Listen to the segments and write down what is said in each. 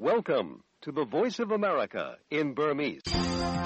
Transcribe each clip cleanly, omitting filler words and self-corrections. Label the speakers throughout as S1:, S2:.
S1: Welcome to the Voice of America in Burmese.
S2: ။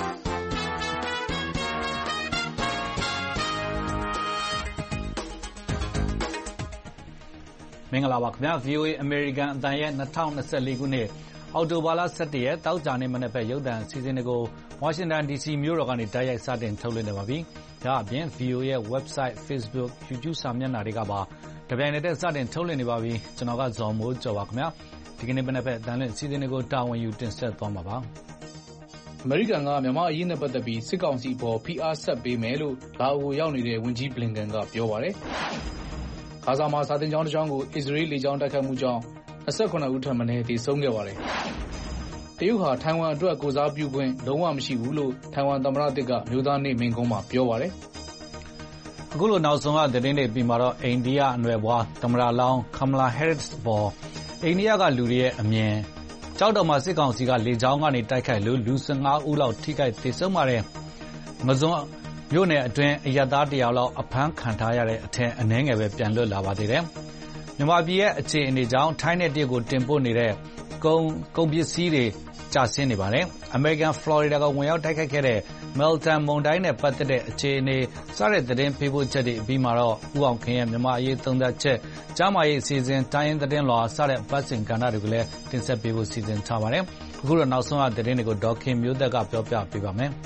S2: မင်္ဂလာပါခင်ဗျာ VOA American အသံရဲ့2024ခုနှစ်အောက်တိုဘာလ17ရက်တောက်ကြနေ့မနေ့ဖက်ရုပ်သံအစီအစဉ်တွေကို Washington DC မြို့တော်ကနေတိုက်ရိုက်စတင်ထုတ်လွှင့်နေပါပြီ။ဒါအပြင် VOA ရဲ့ website, Facebook, YouTube စာမျက်နှာတွေကပါတပြိုင်နက်တည်းစတင်ထုတ်လွှင့်နေပါပြီ။ကျွန်တော်ကဇော်မိုးကျော်ပါခင်ဗျာ။ဒီကနေ့မနေ့ဖက်အသံလွှင့်အစီအစဉ်တွေကိုတာဝန်ယူတင်ဆက်သွားမှာပါ။
S3: အမေရိကန်ကမြန်မာအရေးနဲ့ပတ်သက်ပြီးစစ်ကောင်စီပေါ်ဖိအားဆက်ပေးမယ်လို့လာအိုရောက်နေတဲ့ဝန်ကြီးဘလင်ကန်ကပြောပါတယ်။ဂါဇာမှာစာတင်ကျောင်းတစ်ကျောင်းကိုအစ္စရေးလေကြောင်းတိုက်ခိုက်မှုကြောင့်29ဦးထပ်မံသေဆုံးခဲ့ပါတယ်။တရုတ်ဟာထိုင်ဝမ်အတွက်ကိုစားပြုခွင့်လုံးဝမရှိဘူးလို့ထိုင်ဝမ်သမ္မတတစ်ကမျိုးသားနေ့မိန့်ခွန်းမှာပြောပါတယ်
S2: ။အခုလိုနောက်ဆုံးကသတင်းတွေပြီးမှာတော့အိန္ဒိယအနွယ်ဘွားသမ္မတလောင်းကမလာဟဲရစ်ပေါ်အိန္ဒိယကလူတွေရဲ့အမြင်ကြောက်တော်မှာစစ်ကောင်စီကလေကြောင်းကနေတိုက်ခိုက်လို့လူ15ဦးလောက်ထိခိုက်သေဆုံးပါတယ်။ငဇွန်မြို့နယ်အတွင်းအရသားတရာလောက်အဖမ်းခံထားရတဲ့အထက်အနှဲငယ်ပဲပြန်လွတ်လာပါသေးတယ်။မြန်မာပြည်ရဲ့အခြေအနေကြောင့်ထိုင်းနဲ့တရုတ်ကိုတင်ပို့နေတဲ့ကုန်ပစ္စည်းတွေကျဆင်းနေပါတယ်။ American Florida ကဝင်ရောက်တိုက်ခိုက်ခဲ့တဲ့ Milton မုန်တိုင်းနဲ့ပတ်သက်တဲ့အခြေအနေစတဲ့သတင်းပေးပို့ချက်တွေအပြီးမှာတော့ဦးအောင်ခင်ရဲ့မြန်မာအရေးသုံးသပ်ချက်ကြားမာရေးအစီအစဉ်တိုင်းရင်းသတင်းလွှာစတဲ့ပတ်စင်ကဏ္ဍတွေကိုလည်းတင်ဆက်ပေးဖို့စီစဉ်ထားပါတယ်။အခုတော့နောက်ဆုံးအသတင်းတွေကိုဒေါက်ခင်မျိုးသက်ကပြောပြပေးပါမယ်။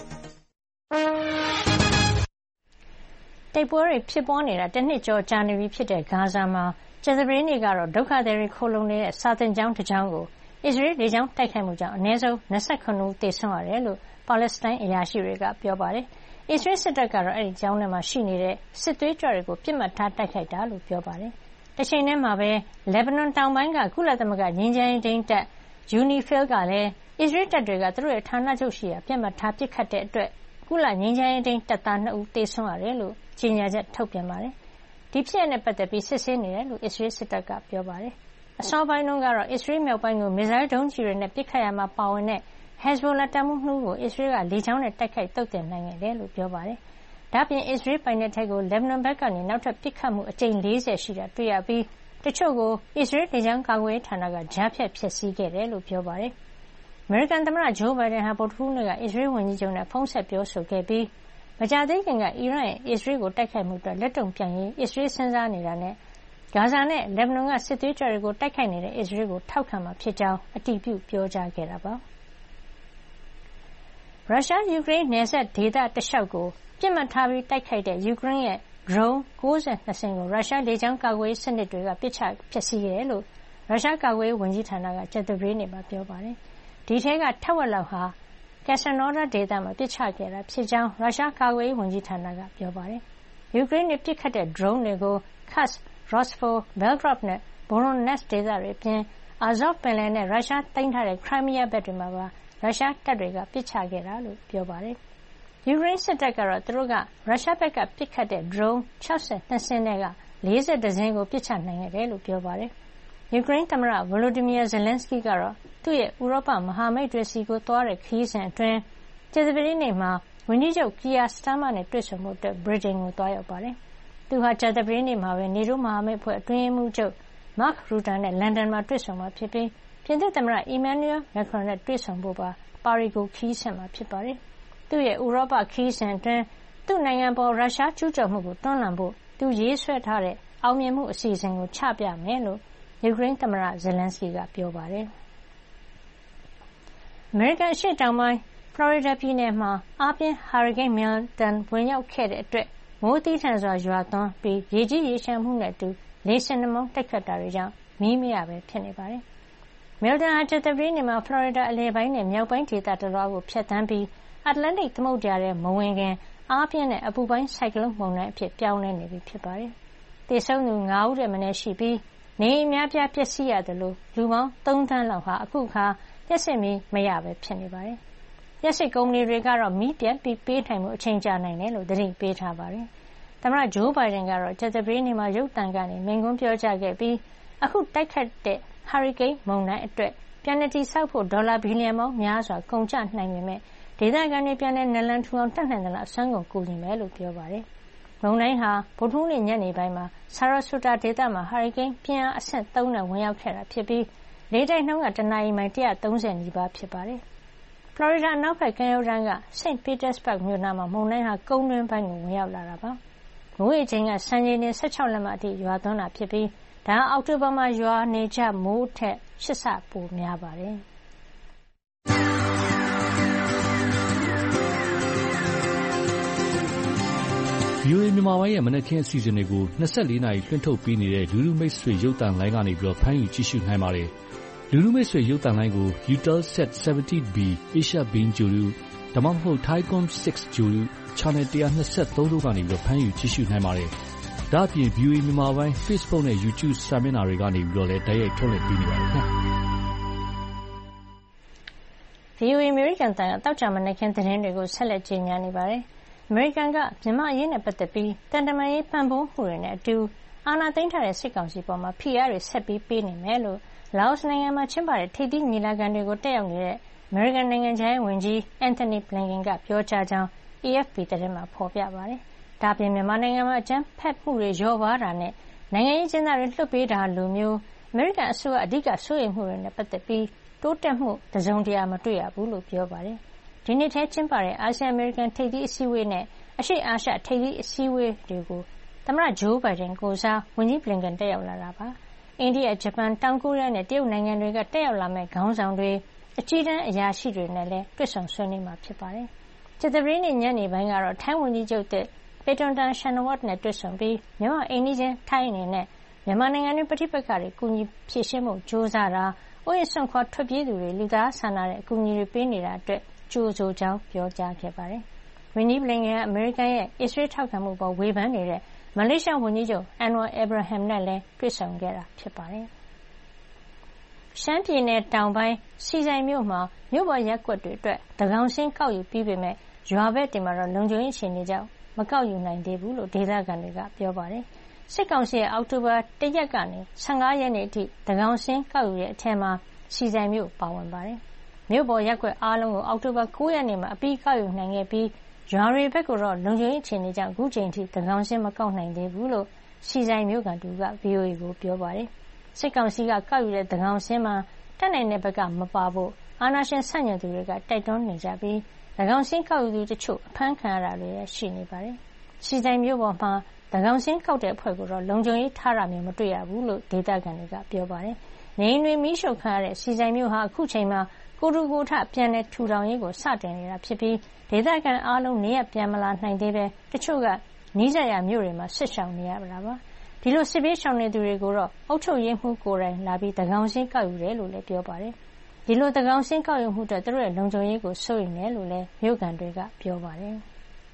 S4: တိုက်ပွဲတွေဖြစ်ပွားနေတာတစ်နှစ်ကျော်ကြာနေပြီဖြစ်တဲ့ဂါဇာမှာကြာသပတေးနေ့ကတော့ဒုက္ခသည်တွေခိုလှုံနေတဲ့စာသင်ကျောင်းတစ်ကျောင်းကိုအစ္စရေးလေကြောင်းတိုက်ခိုက်မှုကြောင့်အနည်းဆုံး29ဦးသေဆုံးရတယ်လို့ပါလက်စတိုင်းအရာရှိတွေကပြောပါတယ်။အစ္စရေးစစ်တပ်ကတော့အဲဒီကျောင်းထဲမှာရှိနေတဲ့စစ်သွေးကြွတွေကိုပြစ်မှတ်ထားတိုက်ခိုက်တာလို့ပြောပါတယ်။တချိန်တည်းမှာပဲလက်ဘနွန်တောင်ပိုင်းကကုလသမဂ္ဂငြိမ်းချမ်းရေးထိန်းတပ် UNIFIL ကလည်းအစ္စရေးတပ်တွေကသူတို့ရဲ့ဌာနချုပ်ရှိရာပြစ်မှတ်ထားပစ်ခတ်တဲ့အတွက်ကုလငြိမ်းချမ်းရေးထိန်းတပ်သား2ဦးသေဆုံးရတယ်လို့ကြေညာချက်ထုတ်ပြန်ပါတယ်။ဒီဖြစ်ရပ်နဲ့ပတ်သက်ပြီးစစ်ဆေးနေတယ်လို့အစ္စရေးစစ်တပ်ကပြောပါတယ်။အစောပိုင်းတုန်းကတော့အစ္စရေးမြောက်ပိုင်းကိုမစ်ဇိုင်းဒုံးကျည်တွေနဲ့ပစ်ခတ်ရာမှာပါဝင်တဲ့ Hezbollah တပ်မှူး2ဦးကိုအစ္စရေးကလေကြောင်းနဲ့တိုက်ခိုက်သုတ်သင်နိုင်ခဲ့တယ်လို့ပြောပါတယ်။ဒါ့အပြင်အစ္စရေးပိုင်နက်ထဲကိုလက်ဘနွန်ဘက်ကနေနောက်ထပ်ပစ်ခတ်မှုအကြိမ်40ရှိတာတွေ့ရပြီးတချို့ကိုအစ္စရေးလေကြောင်းကာကွယ်ရေးဌာနကကြားဖြတ်ဖျက်ဆီးခဲ့တယ်လို့ပြောပါတယ်။အမေရိကန်သမ္မတဂျိုးဘိုင်ဒန်ဟာဗုဒ္ဓဟူးနေ့ကအစ္စရေးဝန်ကြီးချုပ်နဲ့ဖုန်းဆက်ပြောဆိုခဲ့ပြီးမကြာသေးခင်ကအီရန်ရဲ့အစ္စရေးကိုတိုက်ခိုက်မှုအတွက်လက်တုံ့ပြန်ရေးအစ္စရေးစဉ်းစားနေတာနဲ့ဂါဇာနဲ့လက်ဘနွန်ကစစ်သွေးကြွတွေကိုတိုက်ခိုက်နေတဲ့အစ္စရေးကိုထောက်ခံမှာဖြစ်ကြောင်းအတည်ပြုပြောကြားခဲ့တာပါ။ရုရှား-ယူကရိန်းနယ်စပ်ဒေသတလျှောက်ကိုပြစ်မှတ်ထားပြီးတိုက်ခိုက်တဲ့ယူကရိန်းရဲ့ drone 92 စင်းကိုရုရှားလေကြောင်းကာကွယ်ရေးစနစ်တွေကပစ်ချဖျက်ဆီးခဲ့တယ်လို့ရုရှားကာကွယ်ရေးဝန်ကြီးဌာနကကြာသပတေးနေ့မှာပြောပါတယ်။ဒီထဲကထက်ဝက်လောက်ဟာKrasnodar ဒေသမှာပစ်ချခဲ့တာဖြစ်ကြောင်းရုရှားကာကွယ်ရေးဝန်ကြီးဌာနကပြောပါတယ်။ယူကရိန်းတွေပစ်ခတ်တဲ့ drone တွေကို Kursk, Rostov, Belgorod နဲ့ Voronezh ဒေသတွေအပြင် Azov ပင်လယ်နဲ့ရုရှားသိမ်းထားတဲ့ Crimea ဘက်တွေမှာပါရုရှားတပ်တွေကပစ်ချခဲ့တာလို့ပြောပါတယ်။ယူကရိန်းစစ်တပ်ကတော့သူတို့ကရုရှားဘက်ကပစ်ခတ်တဲ့ drone 62 စင်းထဲက40 စင်းကိုပစ်ချနိုင်ခဲ့တယ်လို့ပြောပါတယ်။ယူကရိန်းသမ္မတ Volodymyr Zelensky ကတော့သူ့ရဲ့ဥရောပမဟာမိတ်တွေဆီကိုသွားတဲ့ခရီးစဉ်အတွင်းကြာသပတေးနေ့မှာဝန်ကြီးချုပ် Keir Starmer နဲ့တွေ့ဆုံဖို့ဗြိတိန်ကိုသွားရောက်ပါတယ်။သူဟာကြာသပတေးနေ့မှာပဲနေတိုးမဟာမိတ်အဖွဲ့အတွင်းရေးမှူးချုပ် Mark Rutte နဲ့လန်ဒန်မှာတွေ့ဆုံမှာဖြစ်ပြီးပြင်သစ်သမ္မတ Emmanuel Macron နဲ့တွေ့ဆုံဖို့ပါရီကိုခရီးဆက်မှာဖြစ်ပါတယ်။သူ့ရဲ့ဥရောပခရီးစဉ်အတွင်းသူ့နိုင်ငံပေါ်ရုရှားကျူးကျော်မှုကိုတွန်းလှန်ဖို့သူရေးဆွဲထားတဲ့အောင်မြင်မှုအစီအစဉ်ကိုချပြမယ်လို့ယူကရိန်းသမ္မတ Zelensky ကပြောပါတယ်။အမေရိကန်အရှေ့တောင်ပိုင်းဖလော်ရီဒါပြည်နယ်မှာအားပြင်းဟာရီကိန်း Milton ဝင်ရောက်ခဲ့တဲ့အတွက်မိုးသည်းထန်စွာရွာသွန်းပြီးရေကြီးရေလျှံမှုနဲ့အတူလေဆင်နှာမောင်းတိုက်ခတ်တာတွေကြောင့်မီးမရပဲဖြစ်နေပါတယ်။ Milton ဟာကြာသပတေးနေ့မှာဖလော်ရီဒါအလယ်ပိုင်းနဲ့မြောက်ပိုင်းဒေသတလွှားကိုဖြတ်သန်းပြီးအတ္တလန္တိတ်သမုဒ္ဒရာထဲမဝင်ခင်အားပြင်းတဲ့အပူပိုင်းဆိုင်ကလုန်းမုန်တိုင်းအဖြစ်ပြောင်းလဲနေပြီဖြစ်ပါတယ်။သေဆုံးသူ5ဦးထက်မနည်းရှိပြီးနေအိမ်အများပြားပျက်စီးရသလိုလူပေါင်း3 သန်းလောက်ဟာအခုအခါလျှပ်စစ်မီးမရပဲဖြစ်နေပါတယ်။လျှပ်စစ်ကုမ္ပဏီတွေကတော့မီးပြတ်ပြီးပေးနိုင်မှုအချိန်ကြာနိုင်တယ်လို့သတိပေးထားပါတယ်။သမ္မတဂျိုးဘိုင်ဒန်ကတော့ကြာသပတေးနေ့မှာရုပ်သံကနေမိန့်ခွန်းပြောကြားခဲ့ပြီးအခုတိုက်ခတ်တဲ့ဟာရီကိန်းမုန်တိုင်းအတွက်ပြန်လည်တည်ဆောက်ဖို့ဒေါ်လာဘီလီယံပေါင်းများစွာကုန်ကျနိုင်ပေမယ့်ဒေသခံတွေပြန်လည်နလန်ထူအောင်တတ်နိုင်သလောက်အစွမ်းကုန်ကူညီမယ်လို့ပြောပါတယ်။မုန်တိုင်းဟာဗုဒ္ဓဟူးနေ့ညနေပိုင်းမှာ Sarasota ဒေသမှာဟာရီကိန်းပြင်းအားအဆင့်3နဲ့ဝင်ရောက်ခဲ့တာဖြစ်ပြီးလေတိုက်နှုန်းကတနာရီမိုင်130 နီးပါးဖြစ်ပါတယ်။ ဖလော်ရီဒါအနောက်ဘက်ကမ်းရိုးတန်းက St. Petersburg မြို့နားမှာမုန်တိုင်းဟာကုန်းတွင်းပိုင်းကိုဝင်ရောက်လာတာပါ။မိုးရေချိန်ကစံချိန်တင်16 လက်မအထိရွာသွန်းတာဖြစ်ပြီးဒါဟာအောက်တိုဘာမှာရွာနေကျမိုးထက်8 ဆပိုများပါတယ်။
S5: VOA မြန်မာပိုင်းရဲ့မနက်ခင်းအစီအစဉ်တွေကို24 နာရီလွှင့်ထုတ်ပေးနေတဲ့လူလူမိတ်ဆွေရုပ်သံလိုင်းကနေဖမ်းယူကြည့်ရှုနိုင်ပါတယ်။လူလူမိတ်ဆွေရုပ်သံလိုင်းကို Eutelsat 70B Asia Beam Guru ဒါမှမဟုတ် Thaicom 6 Guru Channel 123တို့ကနေဖမ်းယူကြည့်ရှုနိုင်ပါတယ်။ဒါ့အပြင် VOA မြန်မာပိုင်း Facebook နဲ့ YouTube စာမျက်နှာတွေကနေလည်းတိုက်ရိုက်ထုတ်လွှင့်ပေးနေပါတယ်ခင်ဗျာ။
S4: VOA အမေရိကန်အသံကသောကြာမနက်ခင်းသတင်းတွေကိုဆက်လက်ကြေညာနေပါတယ်။အမေရိကန်ကမြန်မာ့အရေးနဲ့ပတ်သက်ပြီးသံတမန်ရေးပံ့ပိုးမှုတွေနဲ့အတူအာဏာသိမ်းထားတဲ့စစ်ကောင်စီအပေါ်ဖိအားတွေဆက်ပြီးပေးနေမယ်လို့လာအိုနိုင်ငံမှာကျင်းပတဲ့ထိပ်သီးညီလာခံတွေကိုတက်ရောက်နေတဲ့အမေရိကန်နိုင်ငံခြားရေးဝန်ကြီး Antony Blinken ကပြောကြားကြောင်း AFP သတင်းမှာဖော်ပြပါတယ်။ဒါ့အပြင်မြန်မာနိုင်ငံမှာအကြမ်းဖက်မှုတွေလျော့ပါးတာနဲ့နိုင်ငံရေးအကျဉ်းသားတွေလွှတ်ပေးတာလိုမျိုးအမေရိကန်အစိုးရအဓိကစိုးရိမ်မှုတွေနဲ့ပတ်သက်ပြီးတိုးတက်မှုတစုံတရာမတွေ့ရဘူးလို့ပြောပါတယ်။ဒီနှစ်ထဲကျင်းပတဲ့အာဆီယံအမေရိကန်ထိပ်သီးအစည်းအဝေးနဲ့အရှေ့အာရှထိပ်သီးအစည်းအဝေးတွေကိုသမ္မတဂျိုးဘိုင်ဒန်ကိုယ်စားဝန်ကြီး Blinken တက်ရောက်လာတာပါ။အိန္ဒိယ၊ဂျပန်၊တောင်ကိုရီးယားနဲ့တရုတ်နိုင်ငံတွေကတက်ရောက်လာမယ့်ခေါင်းဆောင်တွေအကြီးတန်းအရာရှိတွေနဲ့လည်းတွေ့ဆုံဆွေးနွေးမှာဖြစ်ပါတယ်။ကြာသပတေးနေ့ညနေပိုင်းကတော့ထိုင်းဝန်ကြီးချုပ်သစ် Paetongtarn Shinawatra နဲ့တွေ့ဆုံပြီးမြန်မာ့အိမ်နီးချင်းထိုင်းအနေနဲ့မြန်မာနိုင်ငံတွင်းပဋိပက္ခတွေကူညီဖြေရှင်းဖို့ကြိုးစားတာ၊အိုးအိမ်စွန့်ခွာထွက်ပြေးသူတွေလူသားစာနာတဲ့အကူအညီတွေပေးနေတာအတွက်ကြိုဆိုကြောင်းပြောကြားခဲ့ပါတယ်။ဝန်ကြီး Blinken ကအမေရိကန်ရဲ့အစ္စရေးထောက်ခံမှုအပေါ်ဝေဖန်နေတဲ့မလေးရှားဝန်ကြီးချုပ် Anwar Ibrahim နဲ့လည်းတွေ့ဆုံခဲ့တာဖြစ်ပါတယ်။ရှမ်းပြည်နယ်တောင်ပိုင်းဆီဆိုင်မြို့မှာမြို့ပေါ်ရပ်ကွက်တွေအတွက်သန်းခေါင်စာရင်းကောက်ယူပြီးပေမယ့်ရွာဘက်တွေမှာတော့လုံခြုံရေးအခြေအနေကြောင့်မကောက်ယူနိုင်သေးဘူးလို့ဒေသခံတွေကပြောပါတယ်။စစ်ကောင်စီရဲ့အောက်တိုဘာ1ရက်ကနေ15ရက်နေ့အထိသန်းခေါင်စာရင်းကောက်ယူတဲ့အထဲမှာဆီဆိုင်မြို့ပါဝင်ပါတယ်။မြို့ပေါ်ရပ်ကွက်အားလုံးကိုအောက်တိုဘာ9ရက်နေ့မှာအပြီးကောက်ယူနိုင်ခဲ့ပြီးရွာတွေဘက်ကိုတော့လုံခြုံရေးအခြေအနေကြောင့်အခုချိန်ထိသန်းခေါင်စာရင်းမကောက်နိုင်သေးဘူးလို့ဆီဆိုင်မြို့ခံတူက VOA ကိုပြောပါတယ်။စစ်ကောင်စီကကောက်ယူတဲ့သန်းခေါင်စာရင်းမှာတက်နိုင်တဲ့ဘက်ကမပါဖို့အာဏာရှင်ဆန့်ကျင်သူတွေကတိုက်တွန်းနေကြပြီးသန်းခေါင်စာရင်းကောက်ယူသူတချို့အဖမ်းခံရတာတွေရှိနေပါတယ်။ဆီဆိုင်မြို့ပေါ်မှာသန်းခေါင်စာရင်းကောက်တဲ့အဖွဲ့ကိုတော့လုံခြုံရေးထားတာမျိုးမတွေ့ရဘူးလို့ဒေသခံတွေကပြောပါတယ်။နေအိမ်တွေမီးရှို့ခံရတဲ့ဆီဆိုင်မြို့ဟာအခုချိန်မှာကိုတူကိုထပြန်လည်ထူထောင်ရေးကိုစတင်နေတာဖြစ်ပြီးဒေသခံအားလုံးနေရပ်ပြန်မလာနိုင်သေးပဲတချို့ကနီးစပ်ရာမြို့တွေမှာစစ်ရှောင်နေရတာပါ။ဒီလိုစစ်ဘေးရှောင်နေသူတွေကိုတော့အုပ်ချုပ်ရေးမှူးကိုယ်တိုင်လာပြီးသန်းခေါင်စာရင်းကောက်ယူတယ်လို့လည်းပြောပါတယ်။ဒီလိုသန်းခေါင်စာရင်းကောက်ယူမှုအတွက်သူတို့ရဲ့လုံခြုံရေးကိုစိုးရိမ်တယ်လို့လည်းမြို့ခံတွေကပြောပါတယ်။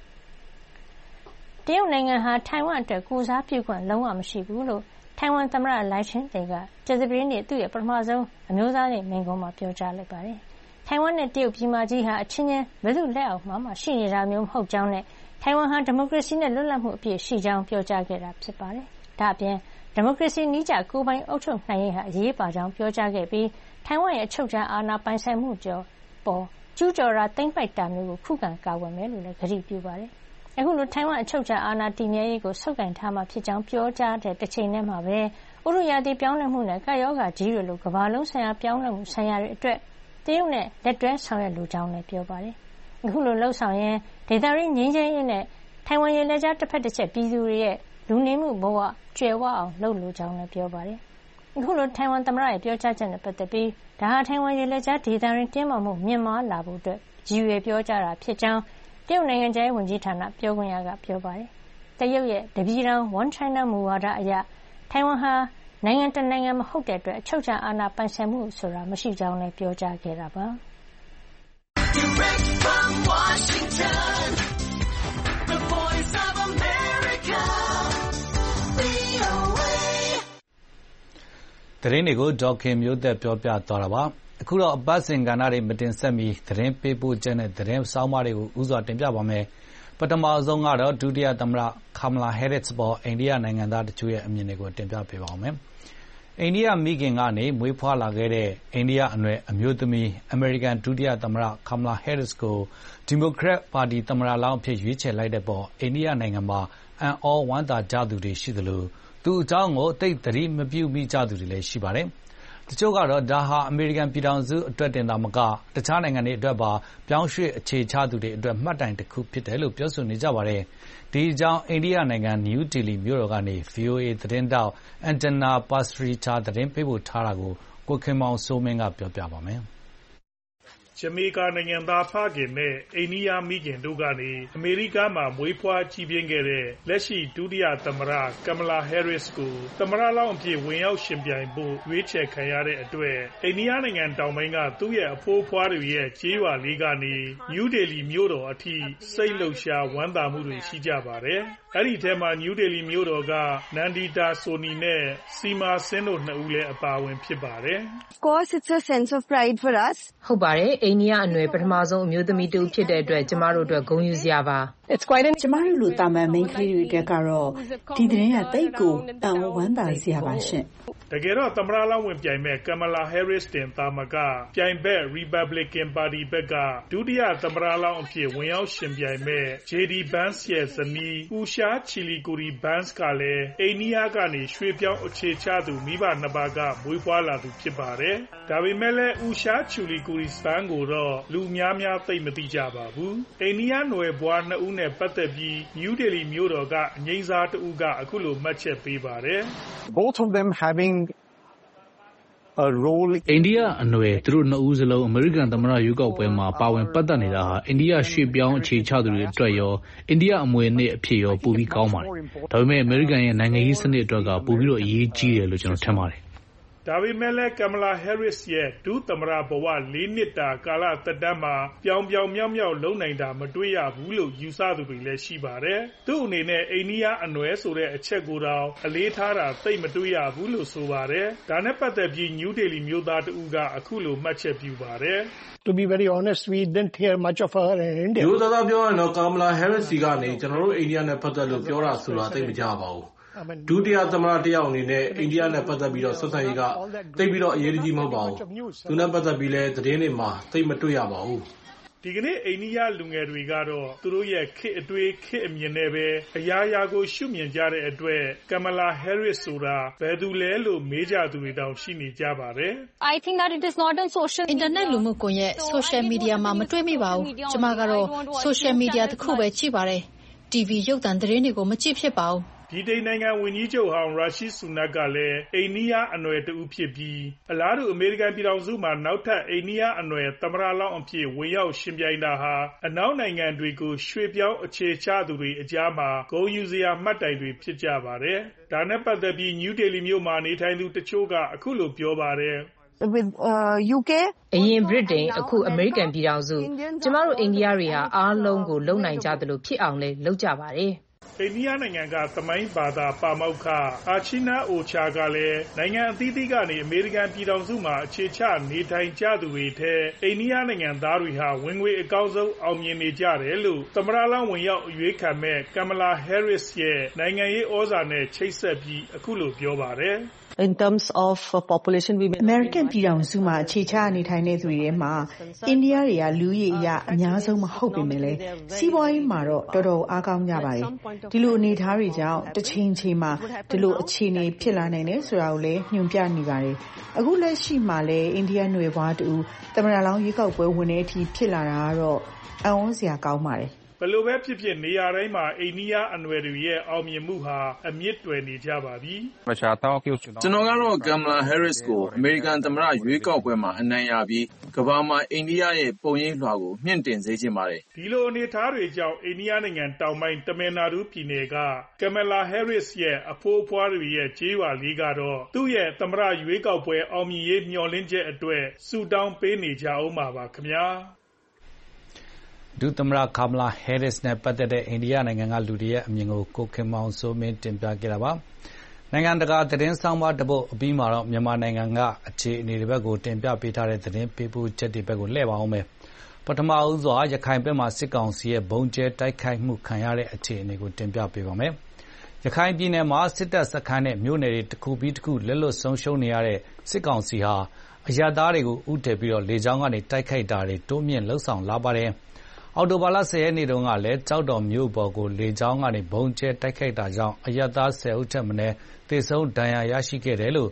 S4: တရုတ်နိုင်ငံဟာထိုင်ဝမ်အတွက်ကိုယ်စားပြုခွင့်လုံးဝမရှိဘူးလို့ထိုင်ဝမ်သမ္မတလိုင်ချင်တေကကြာသပတေးနေ့သူ့ရဲ့ပထမဆုံးအမျိုးသားနေ့မိန့်ခွန်းမှာပြောကြားလိုက်ပါတယ်။ထိုင်ဝမ်နဲ့တရုတ်ပြည်မကြီးဟာအချင်းချင်းဘယ်သူလက်အောက်မှာမှရှိနေတာမျိုးမဟုတ်ကြောင်းနဲ့ထိုင်ဝမ်ဟာဒီမိုကရေစီနဲ့လွတ်လပ်မှုအပြည့်ရှိကြောင်းပြောကြားခဲ့တာဖြစ်ပါတယ်။ဒါ့အပြင်ဒီမိုကရေစီနည်းကျကိုယ်ပိုင်အုပ်ချုပ်နိုင်ရေးဟာအရေးပါကြောင်းပြောကြားခဲ့ပြီးထိုင်ဝမ်ရဲ့အချုပ်အခြာအာဏာပိုင်ဆိုင်မှုပေါ်ကျူးကျော်တာသိမ်းပိုက်တာမျိုးကိုခုခံကာကွယ်မယ်လို့လည်းကတိပြုပါတယ်။အခုလိုထိုင်ဝမ်အချုပ်အခြာအာဏာတည်မြဲရေးကိုဆုပ်ကိုင်ထားမှာဖြစ်ကြောင်းပြောကြားတဲ့တစ်ချိန်တည်းမှာပဲဥတုရာသီပြောင်းလဲမှုနဲ့ကပ်ရောဂါကြီးတွေလိုကမ္ဘာလုံးဆိုင်ရာပြောင်းလဲမှုဆိုင်ရာတွေအတွက်တရုတ်နဲ့လက်တွဲဆောင်ရွက်လိုကြောင်းလည်းပြောပါတယ်။အခုလိုလှုပ်ဆောင်ရင်ဒေသရင်းငြိမ်းချမ်းရေးနဲ့ထိုင်ဝမ်ရေလက်ကြားတစ်ဖက်တစ်ချက်ပြည်သူတွေရဲ့လူနေမှုဘဝကျွယ်ဝအောင်လုပ်လိုကြောင်းလည်းပြောပါတယ်။အခုလိုထိုင်ဝမ်သမ္မတရဲ့ပြောကြားချက်နဲ့ပတ်သက်ပြီးဒါဟာထိုင်ဝမ်ရေလက်ကြားဒေသရင်းတင်းမာမှုမြင့်မားလာဖို့အတွက်ရည်ရွယ်ပြောကြားတာဖြစ်ကြောင်းတရုတ်နိုင်ငံခြားရေးဝန်ကြီးဌာနပြောခွင့်ရကပြောပါတယ်။တရုတ်ရဲ့တပြည်ထောင် One China မူဝါဒအရထိုင်ဝမ်ဟာနိုင်ငံတနိုင်ငံမဟုတ်တဲ့အတွက်အချုပ်အခြာအာဏာပိုင်ဆိုင်မှုဆိုတာမရှိကြောင်းလည်းပြောကြားခဲ့တာပါ။
S6: Direct from Washington, the voice of America, VOA.
S2: သတင်းတွေကိုဒေါက်ခင်မျိုးသက်ပြောပြသွားတာပါ။အခုတော့အပတ်စဉ်ကဏ္ဍတွေမတင်ဆက်မီသတင်းပေးပို့ချက်နဲ့သတင်းဆောင်းပါးတွေကိုဥစွာတင်ပြပါမယ်။ပထမဆုံးကတော့ဒုတိယသမ္မတကမ်မလာဟဲရစ်ပေါ်အိန္ဒိယနိုင်ငံသားတချို့ရဲ့အမြင်တွေကိုတင်ပြပေးပါမယ်။အိန္ဒိယမိခင်ကနေမွေးဖွားလာခဲ့တဲ့အိန္ဒိယအနွယ်အမျိုးသမီးအမေရိကန်ဒုတိယသမ္မတကမ်မလာဟဲရစ်ကိုဒီမိုကရက်ပါတီသမ္မတလောင်းအဖြစ်ရွေးချယ်လိုက်တဲ့ပေါ်အိန္ဒိယနိုင်ငံမှာအံ့ဩဝမ်းသာကြသူတွေရှိသလိုသူ့အကြောင်းကိုသိပ်သတိမပြုမိကြသူတွေလည်းရှိပါတယ်။တချို့ကတော့ဒါဟာအမေရိကန်ပြည်ထောင်စုအတွက်တင်သာမကတခြားနိုင်ငံတွေအတွက်ပါပြောင်းရွှေ့အခြေချသူတွေအတွက်မှတ်တိုင်တစ်ခုဖြစ်တယ်လို့ပြောဆိုနေကြပါတယ်။ဒီအကြောင်းအိန္ဒိယနိုင်ငံနယူးဒေလီမြို့တော်ကနေ VOA သတင်းတောက်အန်တနာပါစရီချာသတင်းပေးပို့ထားတာကိုကိုခင်မောင်စိုးမင်းကပြောပြပါမယ်။
S7: ဂျမေကာနိုင်ငံသားဖခင်နဲ့အိန္ဒိယမိခင်တို့ကနေအမေရိကမှာမွေးဖွားကြီးပြင်းခဲ့တဲ့လက်ရှိဒုတိယသမ္မတကမ်မလာဟဲရစ်ကိုသမ္မတလောင်းအဖြစ်ဝင်ရောက်ရှင်ပြိုင်ဖို့ရွေးချယ်ခံရတဲ့အတွက်အိန္ဒိယနိုင်ငံတောင်ပိုင်းကသူ့ရဲ့အဖိုးဖွားတွေရဲ့ကြေးရွာလေးကနေနယူးဒေလီမြို့တော်အထိစိတ်လှုပ်ရှားဝမ်းသာမှုတွေရှိကြပါတယ်။အဲ့ဒီထဲမှာနယူးဒေလီမြို့တော်ကနန္ဒီတာဆိုနီနဲ့စီမာစင်းတို့နှစ်ဦးလည်းအပါအဝင်ဖြစ်ပါတယ်။
S8: Of course it's a sense of pride for us.
S9: ဟုတ်ပါတယ်အိန္ဒိယအနွယ်ပထမဆုံးအမျိုးသမီးတူဖြစ်တဲ့အတွက်ကျမတို့အတွက်ဂုဏ်ယူစရာပါ
S8: It's quite an
S10: ကျမတို့လူတာမန်မိန်းကလေးတွေအတွက်ကတော့ဒီသတင်းကတိတ်ကိုအံ့ဩဝမ်းသာစရာပါရှင်
S7: တကယ်တော့သမ္မတလောင်းဝင်ပြိုင်မဲ့ကမ်မလာဟဲရစ်တင်သာမကပြိုင်ဘက် Republican Party ဘက်ကဒုတိယသမ္မတလောင်းအဖြစ်ဝင်ရောက်ရှင်ပြိုင်မဲ့ JD Vance ရဲ့ဇနီး Usha Chilikuri Vance ကလည်းအိန္ဒိယကနေရွှေ့ပြောင်းအခြေချသူမိဘနှစ်ပါးကမွေးဖွားလာသူဖြစ်ပါတယ်။ဒါပေမဲ့လည်း Usha Chilikuri Vance ကိုတော့လူများသိမသိကြပါဘူး။အိန္ဒိယနွယ်ဘွားနှစ်ဦးနဲ့ပတ်သက်ပြီး New Delhi မြို့တော်ကအငြိမ်းစားတဦးကအခုလိုမှတ်ချက်ပေးပါတယ်။
S11: Both of them having a role
S3: အိန္ဒိယအနွယ်သူတို့နှစ်ဦးစလုံးအမေရိကန်သမ္မတရွေးကောက်ပွဲမှာပါဝင်ပတ်သက်နေတာဟာအိန္ဒိယရွှေ့ပြောင်းအခြေချသူတွေအတွက်ရောအိန္ဒိယအမွေအနှစ်အဖြစ်ရောပိုပြီးကောင်းပါတယ်။ဒါပေမဲ့အမေရိကန်ရဲ့နိုင်ငံရေးစနစ်အတွက်ကပိုပြီးအရေးကြီးတယ်လို့ကျွန်တော်ထင်ပါတယ်။
S7: ဒါပေမဲ့လည်းကမ်မလာဟဲရစ်ရဲ့ဒုသမ္မတဘဝ၄နှစ်တာကာလသက်တမ်းမှာပြောင်မြောက်လုပ်နိုင်တာမတွေ့ရဘူးလို့ယူဆသူတွေလည်းရှိပါတယ်။သူ့အနေနဲ့အိန္ဒိယအနွယ်ဆိုတဲ့အချက်ကိုတောင်အလေးထားတာသိမတွေ့ရဘူးလို့ဆိုပါတယ်။ဒါနဲ့ပတ်သက်ပြီးနယူးဒေလီမြို့သားတဦးကအခုလိုမှတ်ချက်ပြုပါတယ်။
S11: To be very honest we didn't hear much of her in India
S12: ရိုးသားပြောရင်တော့ကမ်မလာဟဲရစ်စီကနေကျွန်တော်တို့အိန္ဒိယနဲ့ပတ်သက်လို့ပြောတာဆိုတာသိမကြပါဘူးဒုတိယသမ္မတတယောက်အနေနဲ့အိန္ဒိယနဲ့ပတ်သက်ပြီးဆက်ဆံရေးကသိပြီးအရေးကြီးမဟုတ်ပါဘူး။သူနဲ့ပတ်သက်ပြီးလည်းသတင်းတွေမှာသိမတွေ့ရပါဘူး
S7: ။ဒီကနေ့အိန္ဒိယလူငယ်တွေကတော့သူတို့ရဲ့ခေတ်အတွေးခေတ်အမြင်နဲ့ပဲအရာကိုရှုမြင်ကြတဲ့အတွက်ကမ်မလာဟဲရစ်ဆိုတာဘယ်သူလဲလို့မေးကြသူတွေတောင်ရှိနေကြပါတယ်။
S8: I think that it is not on social
S9: internet လူမှုကွန်ရက် social media မှာမတွေ့မိပါဘူး။ကျမကတော့ social media တစ်ခုပဲကြည့်ပါတယ်။ TV ရုပ်သံသတင်းတွေကိုမကြည့်ဖြစ်ပါဘူး
S7: ။ဗြိတိန်နိုင်ငံဝန်ကြီးချုပ်ဟောင်းရာရှီဆူနက်ကလည်းအိန္ဒိယအနွယ်တဦးဖြစ်ပြီးအလားတူအမေရိကန်ပြည်ထောင်စုမှာနောက်ထပ်အိန္ဒိယအနွယ်သမ္မတလောင်းအဖြစ်ဝင်ရောက်ရှင်ပြိုင်တာဟာအနောက်နိုင်ငံတွေကိုရွှေ့ပြောင်းအခြေချသူတွေအကြားမှာဂုဏ်ယူစရာမှတ်တိုင်တွေဖြစ်ကြပါတယ်။ဒါနဲ့ပတ်သက်ပြီးနယူးဒေလီမြို့မှာနေထိုင်သူတချို့ကအခုလိုပြောပါတယ်။
S8: with UK
S9: အရင်ဗြိတိန်အခုအမေရိကန်ပြည်ထောင်စုကျမတို့အိန္ဒိယတွေဟာအားလုံးကိုလုံနိုင်ကြသလိုဖြစ်အောင်လဲလုပ်ကြပါတယ်
S7: အိန္ဒိယနိုင်ငံကသမိုင်းဘာသာပါမောက္ခအာချီနာအိုချာကလည်းနိုင်ငံအသီးသီးကနေအမေရိကန်ပြည်ထောင်စုမှာအခြေချနေထိုင်ကြသူတွေထဲအိန္ဒိယနိုင်ငံသားတွေဟာဝင်ငွေအကောင်းဆုံးအောင်မြင်နေကြတယ်လို့သမ္မတလောင်းဝင်ရောက်အရွေးခံမဲ့ကမ်မလာဟဲရစ်ရဲ့နိုင်ငံရေးဩဇာနဲ့ချိတ်ဆက်ပြီးအခုလိုပြောပါတယ်
S10: In terms of population we American ပြည်ထောင်စုမှာအခြေချနေထိုင်တဲ့သူတွေထဲမှာအိန္ဒိယတွေကလူကြီးအရာအများဆုံးမဟုတ်ပေမဲ့လည်းစီးပွားရေးမှာတော့တော်တော်အားကောင်းကြပါတယ်ဒီလိုအနေအထားတွေကြောင့်တစ်ချိန်ချိန်မှာဒီလိုအခြေအနေဖြစ်လာနိုင်တယ်ဆိုတာကိုလည်းညွှန်ပြနေပါတယ်အခုလက်ရှိမှာလည်းအိန္ဒိယနွယ်ဘွားတူသမ္မတလောင်းရွေးကောက်ပွဲဝင်တဲ့အထိဖြစ်လာတာကတော့အံ့ဩစရာကောင်းပါတယ်
S7: ဘယ်လိုပဲဖြစ်ဖြစ်နေရာတိုင်းမှာအိန္ဒိယအနွယ်တွေရဲ့အောင်မြင်မှုဟာအမြင့်တွယ်နေကြပါပြီ
S13: ။ကျွန်တော်ကတော့ကမ်မလာဟဲရစ်ကိုအမေရိကန်သမ္မတရွေးကောက်ပွဲမှာအနိုင်ရပြီးကမ္ဘာမှာအိန္ဒိယရဲ့ပုံရိပ်လွှာကိုမြင့်တင်စေချင်ပါတယ်
S7: ။ဒီလိုအနေအထားတွေကြောင့်အိန္ဒိယနိုင်ငံတောင်ပိုင်းတမင်နာဒူးပြည်နယ်ကကမ်မလာဟဲရစ်ရဲ့အဖိုးအဖွားတွေရဲ့ကြေးရွာလေးကတော့သူ့ရဲ့သမ္မတရွေးကောက်ပွဲအောင်မြင်ရေးမျှော်လင့်ချက်အတွက်ဆုတောင်းပေးနေကြအောင်ပါခင်ဗျာ။
S2: ဒုသမ္မတကမ်မလာဟဲရစ်နဲ့ပတ်သက်တဲ့အိန္ဒိယနိုင်ငံကလူတွေရဲ့အမြင်ကိုကိုခင်မောင်စိုးမင်းတင်ပြခဲ့တာပါ။နိုင်ငံတကာသတင်းဆောင်မတစ်ပုဒ်အပြီးမှာတော့မြန်မာနိုင်ငံကအခြေအနေတွေဘက်ကိုတင်ပြပေးထားတဲ့သတင်းပေးပို့ချက်တွေဘက်ကိုလှည့်ပါအောင်မယ်။ပထမဦးစွာရခိုင်ဘက်မှာစစ်ကောင်စီရဲ့ဘုံကျဲတိုက်ခိုက်မှုခံရတဲ့အခြေအနေကိုတင်ပြပေးပါမယ်။ရခိုင်ပြည်နယ်မှာစစ်တပ်စခန်းနဲ့မြို့နယ်တွေတစ်ခုပြီးတစ်ခုလက်လွတ်ဆုံးရှုံးနေရတဲ့စစ်ကောင်စီဟာအရပ်သားတွေကိုဥတည်ပြီးလေကြောင်းကနေတိုက်ခိုက်တာတွေတိုးမြင့်လှုပ်ဆောင်လာပါတယ်။အော်တိုဘာလ10ရက်နေ့တုန်းကလည်းကြောက်တော်မြို့ပေါ်ကိုလေကြောင်းကနေဘုံကျဲတိုက်ခိုက်တာကြောင့်အရပ်သား10ဦးထက်မနည်းသေဆုံးဒဏ်ရာရရှိခဲ့တယ်လို့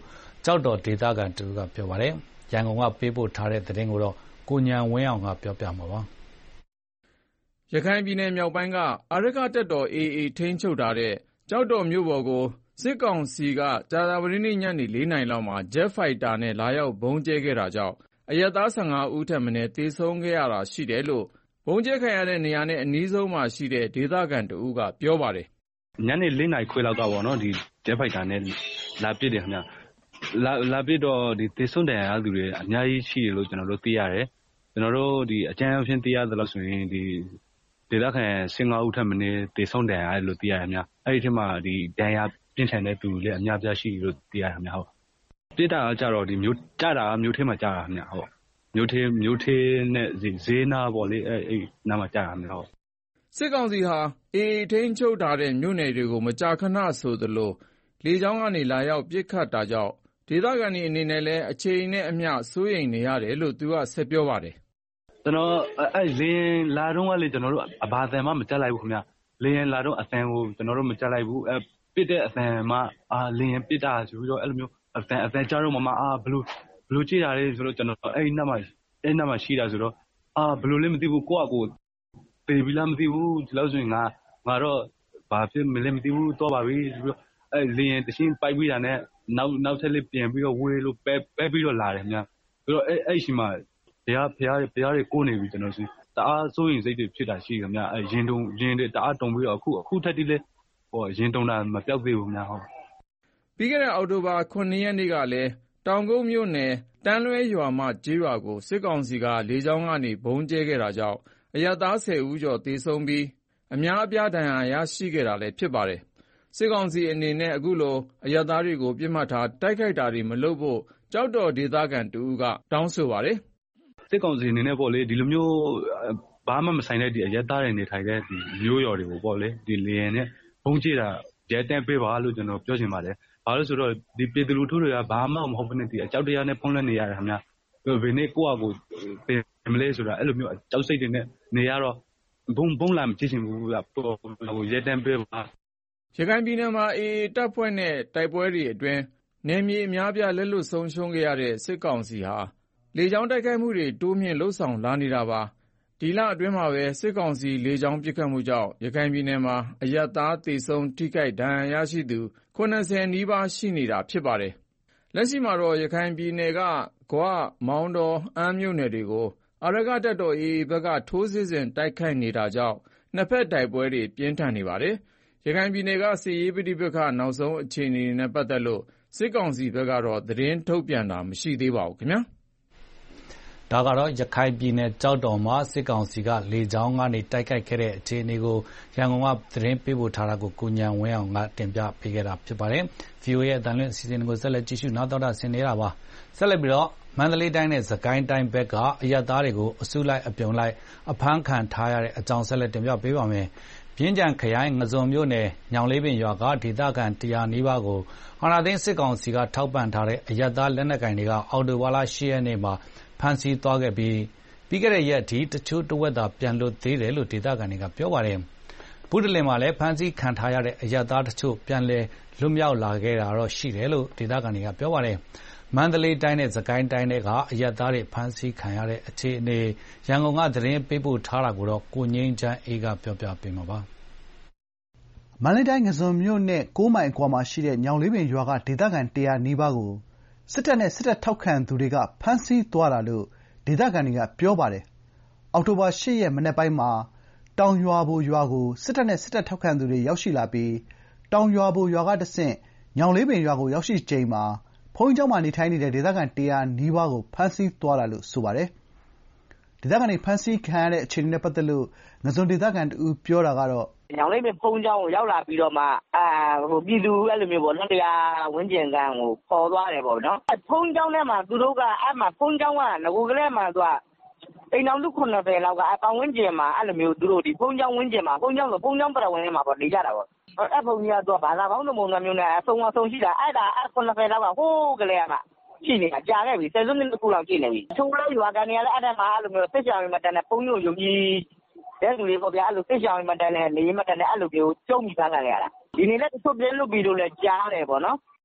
S2: ကျောက်တော်ဒေသခံတူကပြောပါတယ်။ရန်ကုန်ကပေးပို့ထားတဲ့သတင်းကိုတော့ကိုဉာဏ်ဝင်းအောင်ကပြောပြမှာပါ
S13: ။ရခိုင်ပြည်နယ်မြောက်ပိုင်းကအာရက္ခတပ်တော် AA ထိန်းချုပ်ထားတဲ့ကျောက်တော်မြို့ပေါ်ကိုစစ်ကောင်စီကကြာသပတေးနေ့ညနေ4 နာရီလောက်မှာ Jet Fighter နဲ့လာရောက်ဗုံးကျဲခဲ့တာကြောင့်အရပ်သား15 ဦးထက်မနည်းသေဆုံးခဲ့ရတာရှိတယ်လို့ဗုံးကျဲခံရတဲ့နေရာနဲ့အနီးဆုံးမှာရှိတဲ့ဒေသခံတဦးကပြောပါတယ်
S14: ။ညနေ4 နာရီခွဲလောက်ကပေါ့နော်ဒီ Jet Fighter နဲ့လာပစ်တယ်ခင်ဗျ။လာပစ်တော့ဒီသေဆုံးဒဏ်ရာရသူတွေအများကြီးရှိတယ်လို့ကျွန်တော်တို့သိရတယ်။ကျွန်တော်တို့ဒီအကြမ်းအဖျင်းသိရသလောက်ဆိုရင်ဒီဒေသခံ15 ဦးထက်မနည်းသေဆုံးဒဏ်ရာရတယ်လို့သိရတယ်ခင်ဗျ။အဲ့ဒီထဲမှာဒီဒဏ်ရာပြင်းထန်တဲ့သူတွေလည်းအများပြားရှိတယ်လို့သိရတယ်ခင်ဗျ။ဟုတ်။ပြစ်တာကကြတော့ဒီမျိုးကြတာကမျိုးထဲမှာကြတာခင်ဗျ။ဟုတ်။မျိုးထဲနဲ့ဈေးနာပေါ့လေအဲ့နားမှာကြတာခင်ဗျ။ဟုတ်
S13: ။စစ်ကောင်စီဟာ AA ထိန်းချုပ်ထားတဲ့မြို့နယ်တွေကိုမကြာခဏဆိုသလိုလေကြောင်းကနေလာရောက်ပစ်ခတ်တာကြောင့်ဒေသခံတွေအနေနဲ့လည်းအချိန်နဲ့အမျှစိုးရိမ်နေရတယ်လို့သူကဆက်ပြောပါတယ်
S14: ။ကျွန်တော်အဲ့လေလာတော့ကလေကျွန်တော်တို့အဘာအသံမှမကြက်လိုက်ဘူးခင်ဗျ။လေရင်လာတော့အသံကိုကျွန်တော်တို့မကြက်လိုက်ဘူး။ပစ်တဲ့အသံမှလေရင်ပစ်တာဆိုပြီးတော့အဲ့လိုမျိုးအသံကြားတော့မှဘလို့ကြည့်တာလေဆိုတော့ကျွန်တော်အဲ့နားမှာရှိတာဆိုတော့ဘလို့လည်းမသိဘူးကိုယ့်အကိုတေးပြီးလားမသိဘူးဒီလောက်ဆိုရင်ငါတော့ဘာဖြစ်မလဲမသိဘူးတော့ပါပြီဆိုပြီးတော့အဲ့လေရင်တချင်းပိုက်ပြီးတာနဲ့နောက်ထပ်လေးပြန်ပြီးတော့ဝေးလို့ပဲပြီးတော့လာတယ်ခင်ဗျဆိုတော့အဲ့ရှိမှဘုရားတွေကိုနေပြီကျွန်တော်ဆိုတအားစိုးရင်စိတ်တွေဖြစ်တာရှိခင်ဗျအဲ့ရင်တွေတအားတုံပြီးတော့အခုထက်တိလဲရင်တုံတာမပြောက်သေးဘူးခင်ဗျဟုတ်
S13: ပြီးခဲ့တဲ့အောက်တိုဘာ9 ရက်နေ့ကလည်းတောင်ကုန်းမြို့နယ်တန်းလွဲရွာမကျေးရွာကိုစစ်ကောင်စီကလေကြောင်းကနေဗုံးကျဲခဲ့တာကြောင့်အရပ်သား10 ဦးကျော်သေဆုံးပြီးအများအပြားဒဏ်ရာရရှိခဲ့တာလည်းဖြစ်ပါတယ်။စစ်ကောင်စီအနေနဲ့အခုလိုအရပ်သားတွေကိုပြစ်မှတ်ထားတိုက်ခိုက်တာတွေမလုပ်ဖို့ကျောက်တော်ဒေသခံတဦးကတောင်းဆိုပါတယ်
S14: ။စစ်ကောင်စီအနေနဲ့ပေါ့လေဒီလိုမျိုးဘာမှမဆိုင်တဲ့ဒီအရပ်သားတွေနေထိုင်တဲ့ဒီမျိုးရော်တွေကိုပေါ့လေဒီလေရင်နဲ့ဘုံကျတာရဲတန်းပေးပါလို့ကျွန်တော်ပြောချင်ပါတယ်။ဘာလို့ဆိုတော့ဒီပြည်သူလူထုတွေကဘာမှမဟုတ်ဘဲနဲ့ဒီအကြောက်တရားနဲ့ဖုံးလွှမ်းနေရတယ်ခင်ဗျ။ဘယ်နေ့ကိုယ့်အကိုတင်မလဲဆိုတာအဲ့လိုမျိုးကြောက်စိတ်တွေနဲ့နေရတော့ဘုံလာမကြည့်ချင်ဘူးကရဲတန်းပေးပါ
S13: ရခိုင်ပြည်နယ်မှာ AA တပ်ဖွဲ့နဲ့တိုက်ပွဲတွေအတွင်းနယ်မြေအများပြားလက်လွတ်ဆုံးရှုံးခဲ့ရတဲ့စစ်ကောင်စီဟာလေကြောင်းတိုက်ခိုက်မှုတွေတိုးမြင့်လှုပ်ဆောင်လာနေတာပါဒီလအတွင်းမှာပဲစစ်ကောင်စီလေကြောင်းပစ်ခတ်မှုကြောင့်ရခိုင်ပြည်နယ်မှာအရပ်သားသေဆုံးထိခိုက်ဒဏ်ရာရရှိသူ90 နီးပါးရှိနေတာဖြစ်ပါတယ်လက်ရှိမှာတော့ရခိုင်ပြည်နယ်ကဂွမောင်းတော်အမ်းမြို့နယ်တွေကိုအာရက္ခတပ်တော် AA ဘက်ကထိုးစစ်ဆင်တိုက်ခိုက်နေတာကြောင့်နှစ်ဖက်တိုက်ပွဲတွေပြင်းထန်နေပါတယ်ရခိုင်ပြည်နယ်ကစစ်ရေးပဋိပက္ခနောက်ဆုံးအခြေအနေနဲ့ပတ်သက်လို့စစ်ကောင်စီဘက်ကတော့သတင်းထုတ်ပြန်တာမရှိသေးပါဘူးခင်ဗျာ
S2: ဒါကတော့ရခိုင်ပြည်နယ်ကျောက်တော်မှာစစ်ကောင်စီကလေကြောင်းကနေတိုက်ခိုက်ခဲ့တဲ့အခြေအနေကိုရန်ကုန်ကသတင်းပေးပို့ထားတာကိုကိုဉာဏ်ဝင်းအောင်ကတင်ပြပေးခဲ့တာဖြစ်ပါတယ်။ VOA ရဲ့အတန်လွင့်အစီအစဉ်ကိုဆက်လက်ကြည့်ရှုနားတော်တာဆင်နေတာပါ။ဆက်လက်ပြီးတော့မန္တလေးတိုင်းနဲ့စကိုင်းတိုင်းဘက်ကအရပ်သားတွေကိုအစုလိုက်အပြုံလိုက်အဖမ်းခံထားရတဲ့အကြောင်းဆက်လက်တင်ပြပေးပါမယ်။ပြင်းကြံခရိုင်ငဇုံမြို့နယ်ညောင်လေးပင်ရွာကဒေသခံ100နီးပါးကိုအာဏာသိမ်းစစ်ကောင်စီကထောက်ပံ့ထားတဲ့အရပ်သားလက်နက်ကိုင်တွေကအော်တိုဝါလာ10ရက်နေ့မှာဖမ်းဆီးသွားခဲ့ပြီးခဲ့တဲ့ရက်အထိတချို့တဝက်သာပြန်လွတ်သေးတယ်လို့ဒေသခံတွေကပြောပါတယ်။ဘုဒ္ဓလင်မှာလည်းဖမ်းဆီးခံထားရတဲ့အရပ်သားတချို့ပြန်လည်လွတ်မြောက်လာခဲ့တာတော့ရှိတယ်လို့ဒေသခံတွေကပြောပါတယ်။မန္တလေးတိုင်းနဲ့စကိုင်းတိုင်းတွေကအရပ်သားတွေဖမ်းဆီးခံရတဲ့အခြေအနေရန်ကုန်ကသတင်းပေးပို့ထားတာကိုတော့ကိုငိမ့်ချမ်းအေးကပြောပြပေးမှာပါ
S15: ။မန္တလေးတိုင်းငဇုံမြို့နဲ့9 မိုင်အကွာမှာရှိတဲ့ညောင်လေးပင်ရွာကဒေသခံ100နီးပါးကိုစစ်တပ်နဲ့စစ်တပ်ထောက်ခံသူတွေကဖမ်းဆီးသွားတာလို့ဒေသခံတွေကပြောပါတယ်။အောက်တိုဘာ8 ရက်မနက်ပိုင်းမှာတောင်ရွာဘိုရွာကိုစစ်တပ်နဲ့စစ်တပ်ထောက်ခံသူတွေရောက်ရှိလာပြီးတောင်ရွာဘိုရွာကတဆင့်ညောင်လေးပင်ရွာကိုရောက်ရှိချိန်မှာဘုန်းကြီးကျောင်းမှာနေထိုင်နေတဲ့ဒေသခံ100နီးပါးကိုဖမ်းဆီးသွားတာလို့ဆိုပါတယ်။ဒေသခံတွေဖမ်းဆီးခံရတဲ့အခြေအနေနဲ့ပတ်သက်လို့ငဇုံဒေသခံတဦးပြောတာကတော့
S16: ညောင်လေးပင်ဘုန်းကြီးကျောင်းကိုရောက်လာပြီးတော့မှပြည်သူအဲ့လိုမျိုးပေါ့နော်100ဝန်းကျင်ခန့်ကိုခေါ်သွားတယ်ပေါ့နော်။ဘုန်းကြီးကျောင်းထဲမှာသူတို့ကအဲ့မှာဘုန်းကြီးကျောင်းကငကိုကလေးမှာသူကအိမ်တော်စု90လောက်ကပတ်ဝန်းကျင်မှာအဲ့လိုမျိုးသူတို့ဒီဘုန်းကြီးကျောင်းဝန်းကျင်မှာဘုန်းကြီးကျောင်းဆိုဘုန်းကြီးကျောင်းပတ်ဝန်းကျင်မှာပေါ့နေကြတာပေါ့အဲ့ဘုန်းကြီးကသူကဘာသာပေါင်းစုံပုံစံမျိုးနဲ့အဆုံးရှိတာအဲ့ဒါ90လောက်ကဟိုးကလေးကမှရှိနေတာကြာခဲ့ပြီ10စုနှစ်ခုလောက်ရှိနေပြီချိုးလေးရွာကနေလည်းအဲ့ဒါမှအဲ့လိုမျိုးစစ်ကြောင်မတန်တဲ့ဘုန်းကြီးကိုယုံကြည်တဲ့လူတွေပေါ့ဗျာအဲ့လိုစစ်ကြောင်မတန်တဲ့နေမတန်တဲ့အဲ့လိုမျိုးကျုံမိသားလာရတာဒီနေ့လည်းတချို့ပြင်းလို့ပြီးလို့လည်းကြားတယ်ပေါ့နော်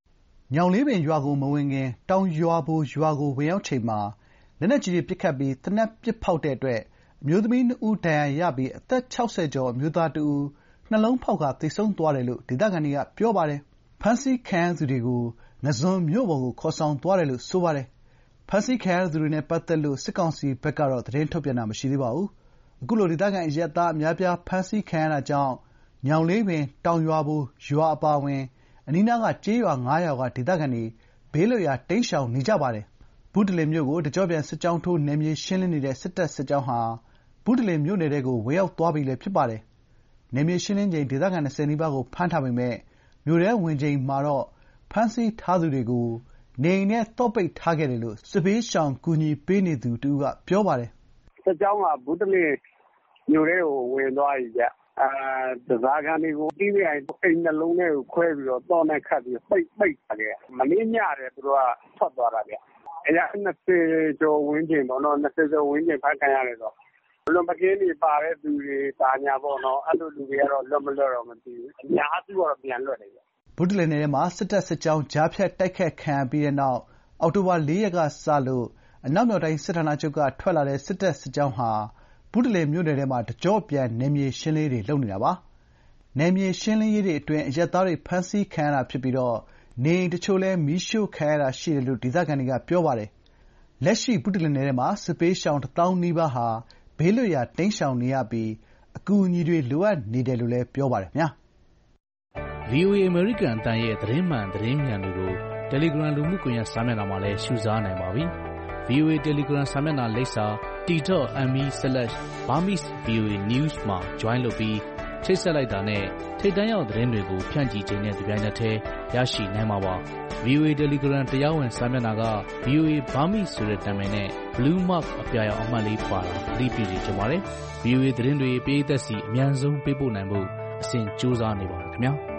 S15: ညောင်လေးပင်ရွာကိုမဝင်ခင်တောင်ရွာဘိုရွာကိုဝင်ရောက်ချိန်မှာလက်နက်ကြီးတွေပစ်ခတ်ပြီးသေနတ်ပစ်ဖောက်တဲ့အတွက်အမျိုးသမီး 2 ဦးဒဏ်ရာရပြီးအသက် 60 ကျော်အမျိုးသား 1 ဦးနှလုံးဖောက်ကာသေဆုံးသွားတယ်လို့ဒေသခံတွေကပြောပါတယ်။ဖမ်းဆီးခံရသူတွေကိုငါးဇွန်မြို့ပေါ်ကိုခေါ်ဆောင်သွားတယ်လို့ဆိုပါတယ်။ဖမ်းဆီးခံရသူတွေနဲ့ပတ်သက်လို့စစ်ကောင်စီဘက်ကတော့သတင်းထုတ်ပြန်တာမရှိသေးပါဘူး။အခုလိုဒေသခံအရပ်သားအများအပြားဖမ်းဆီးခံရတာကြောင့်ညောင်လေးပင်တောင်ရွာဘိုရွာအပါအဝင်အနီးနားကကျေးရွာ 5 ရွာကဒေသခံတွေဘေးလွတ်ရာတိမ်းရှောင်နေကြပါတယ်။ဘုတလင်မြို့ကိုတကျော့ပြန်စစ်ကြောင်းထိုးနယ်မြေရှင်းလင်းနေတဲ့စစ်တပ်စစ်ကြောင်းဟာဘုတလင်မြို့နယ်ထဲကိုဝင်ရောက်သွားပြီလည်းဖြစ်ပါတယ်။နယ်မြေရှင်းလင်းချိန်ဒေသခံ 20 နီးပါးကိုဖမ်းထားပေမယ့်မြို့ထဲဝင်ချိန်မှာတော့ဖမ်းဆီးထားသူတွေကိုနေအိမ်ထဲသော့ပိတ်ထားခဲ့တယ်လို့စစ်ဘေးရှောင်ကူညီပေးနေသူတဦးကပြောပါတယ်
S11: ။စစ်ကြောင်းကဘုတလင်မြို့ထဲကိုဝင်သွားပြီဗျ။ဓားစာခံတွေကိုတီးပြိုင်အိမ်နှလုံးထဲကိုခွဲပြီးတော့တော့နဲ့ခတ်ပြီးပိတ်ထားခဲ့။မနေ့ညတယ်သူတို့ကထွက်သွားတာဗျ။အရာ20 ကျော်ဝန်းကျင်ပေါ့နော်20 ကျော်ဝန်းကျင်ဖမ်းခံရတယ်ဆိုလွန်ပကင်းတွေပါတဲ့သူတွေတာညာပေါ့နော်အဲ့လိုလူတွေကတော့လွတ်မလွတ်တော့မသိဘူးအများစုကတော့ပြန်လွတ်တယ်ဗျ
S15: ဘုတလင်နယ်ထဲမှာစစ်တပ်စစ်ကြောင်းကြားဖြတ်တိုက်ခတ်ခံရပြီးတဲ့နောက်အောက်တိုဘာ 4 ရက်ကစလို့အနောက်မြောက်တိုင်းစစ်ဌာနချုပ်ကထွက်လာတဲ့စစ်တပ်စစ်ကြောင်းဟာဘုတလင်မြို့နယ်ထဲမှာတကျော့ပြန်နယ်မြေရှင်းလင်းရေးတွေလုပ်နေတာပါ။နယ်မြေရှင်းလင်းရေးတွေအတွင်းအရပ်သားတွေဖမ်းဆီးခံရတာဖြစ်ပြီးတော့နေအိမ်တချို့လည်းမီးရှို့ခံရတာရှိတယ်လို့ဒေသခံတွေကပြောပါတယ်။လက်ရှိဘုတလင်နယ်ထဲမှာစစ်ဘေးရှောင် 1,000 နီးပါးဟာဘေးလွတ်ရာတိမ်းရှောင်နေရပြီးအကူအညီတွေလိုအပ်နေတယ်လို့လည်းပြောပါတယ်ခင်ဗျာ
S5: ။ VOA အမေရိကန်အသံရဲ့သတင်းမှန်သတင်းမြန်တွေကို Telegram လူမှုကွန်ရက်စာမျက်နှာမှာလည်းရှုစားနိုင်ပါပြီ။ VOA Telegram စာမျက်နှာလိပ်စာ t.me/Burmese_VOA_news မှာ join လုပ်ပြီးချိတ်ဆက်လိုက်တာနဲ့ထိပ်တန်းရောက်သတင်းတွေကိုဖြန့်ချီချိန်နဲ့ဒီပိုင်းနဲ့တည်းရရှိနိုင်မှာပါ။ VOA Telegram တရားဝင်စာမျက်နှာက VOA Burmese ဆိုတဲ့နာမည်နဲ့ Blue Mark အပြာရောင်အမှတ်လေးပါတာသတိပြုစီကြပါတယ်။ VOA သတင်းတွေပရိသတ်စီအမြန်ဆုံးပေးပို့နိုင်ဖို့အစဉ်ကြိုးစားနေပါတယ်ခင်ဗျာ။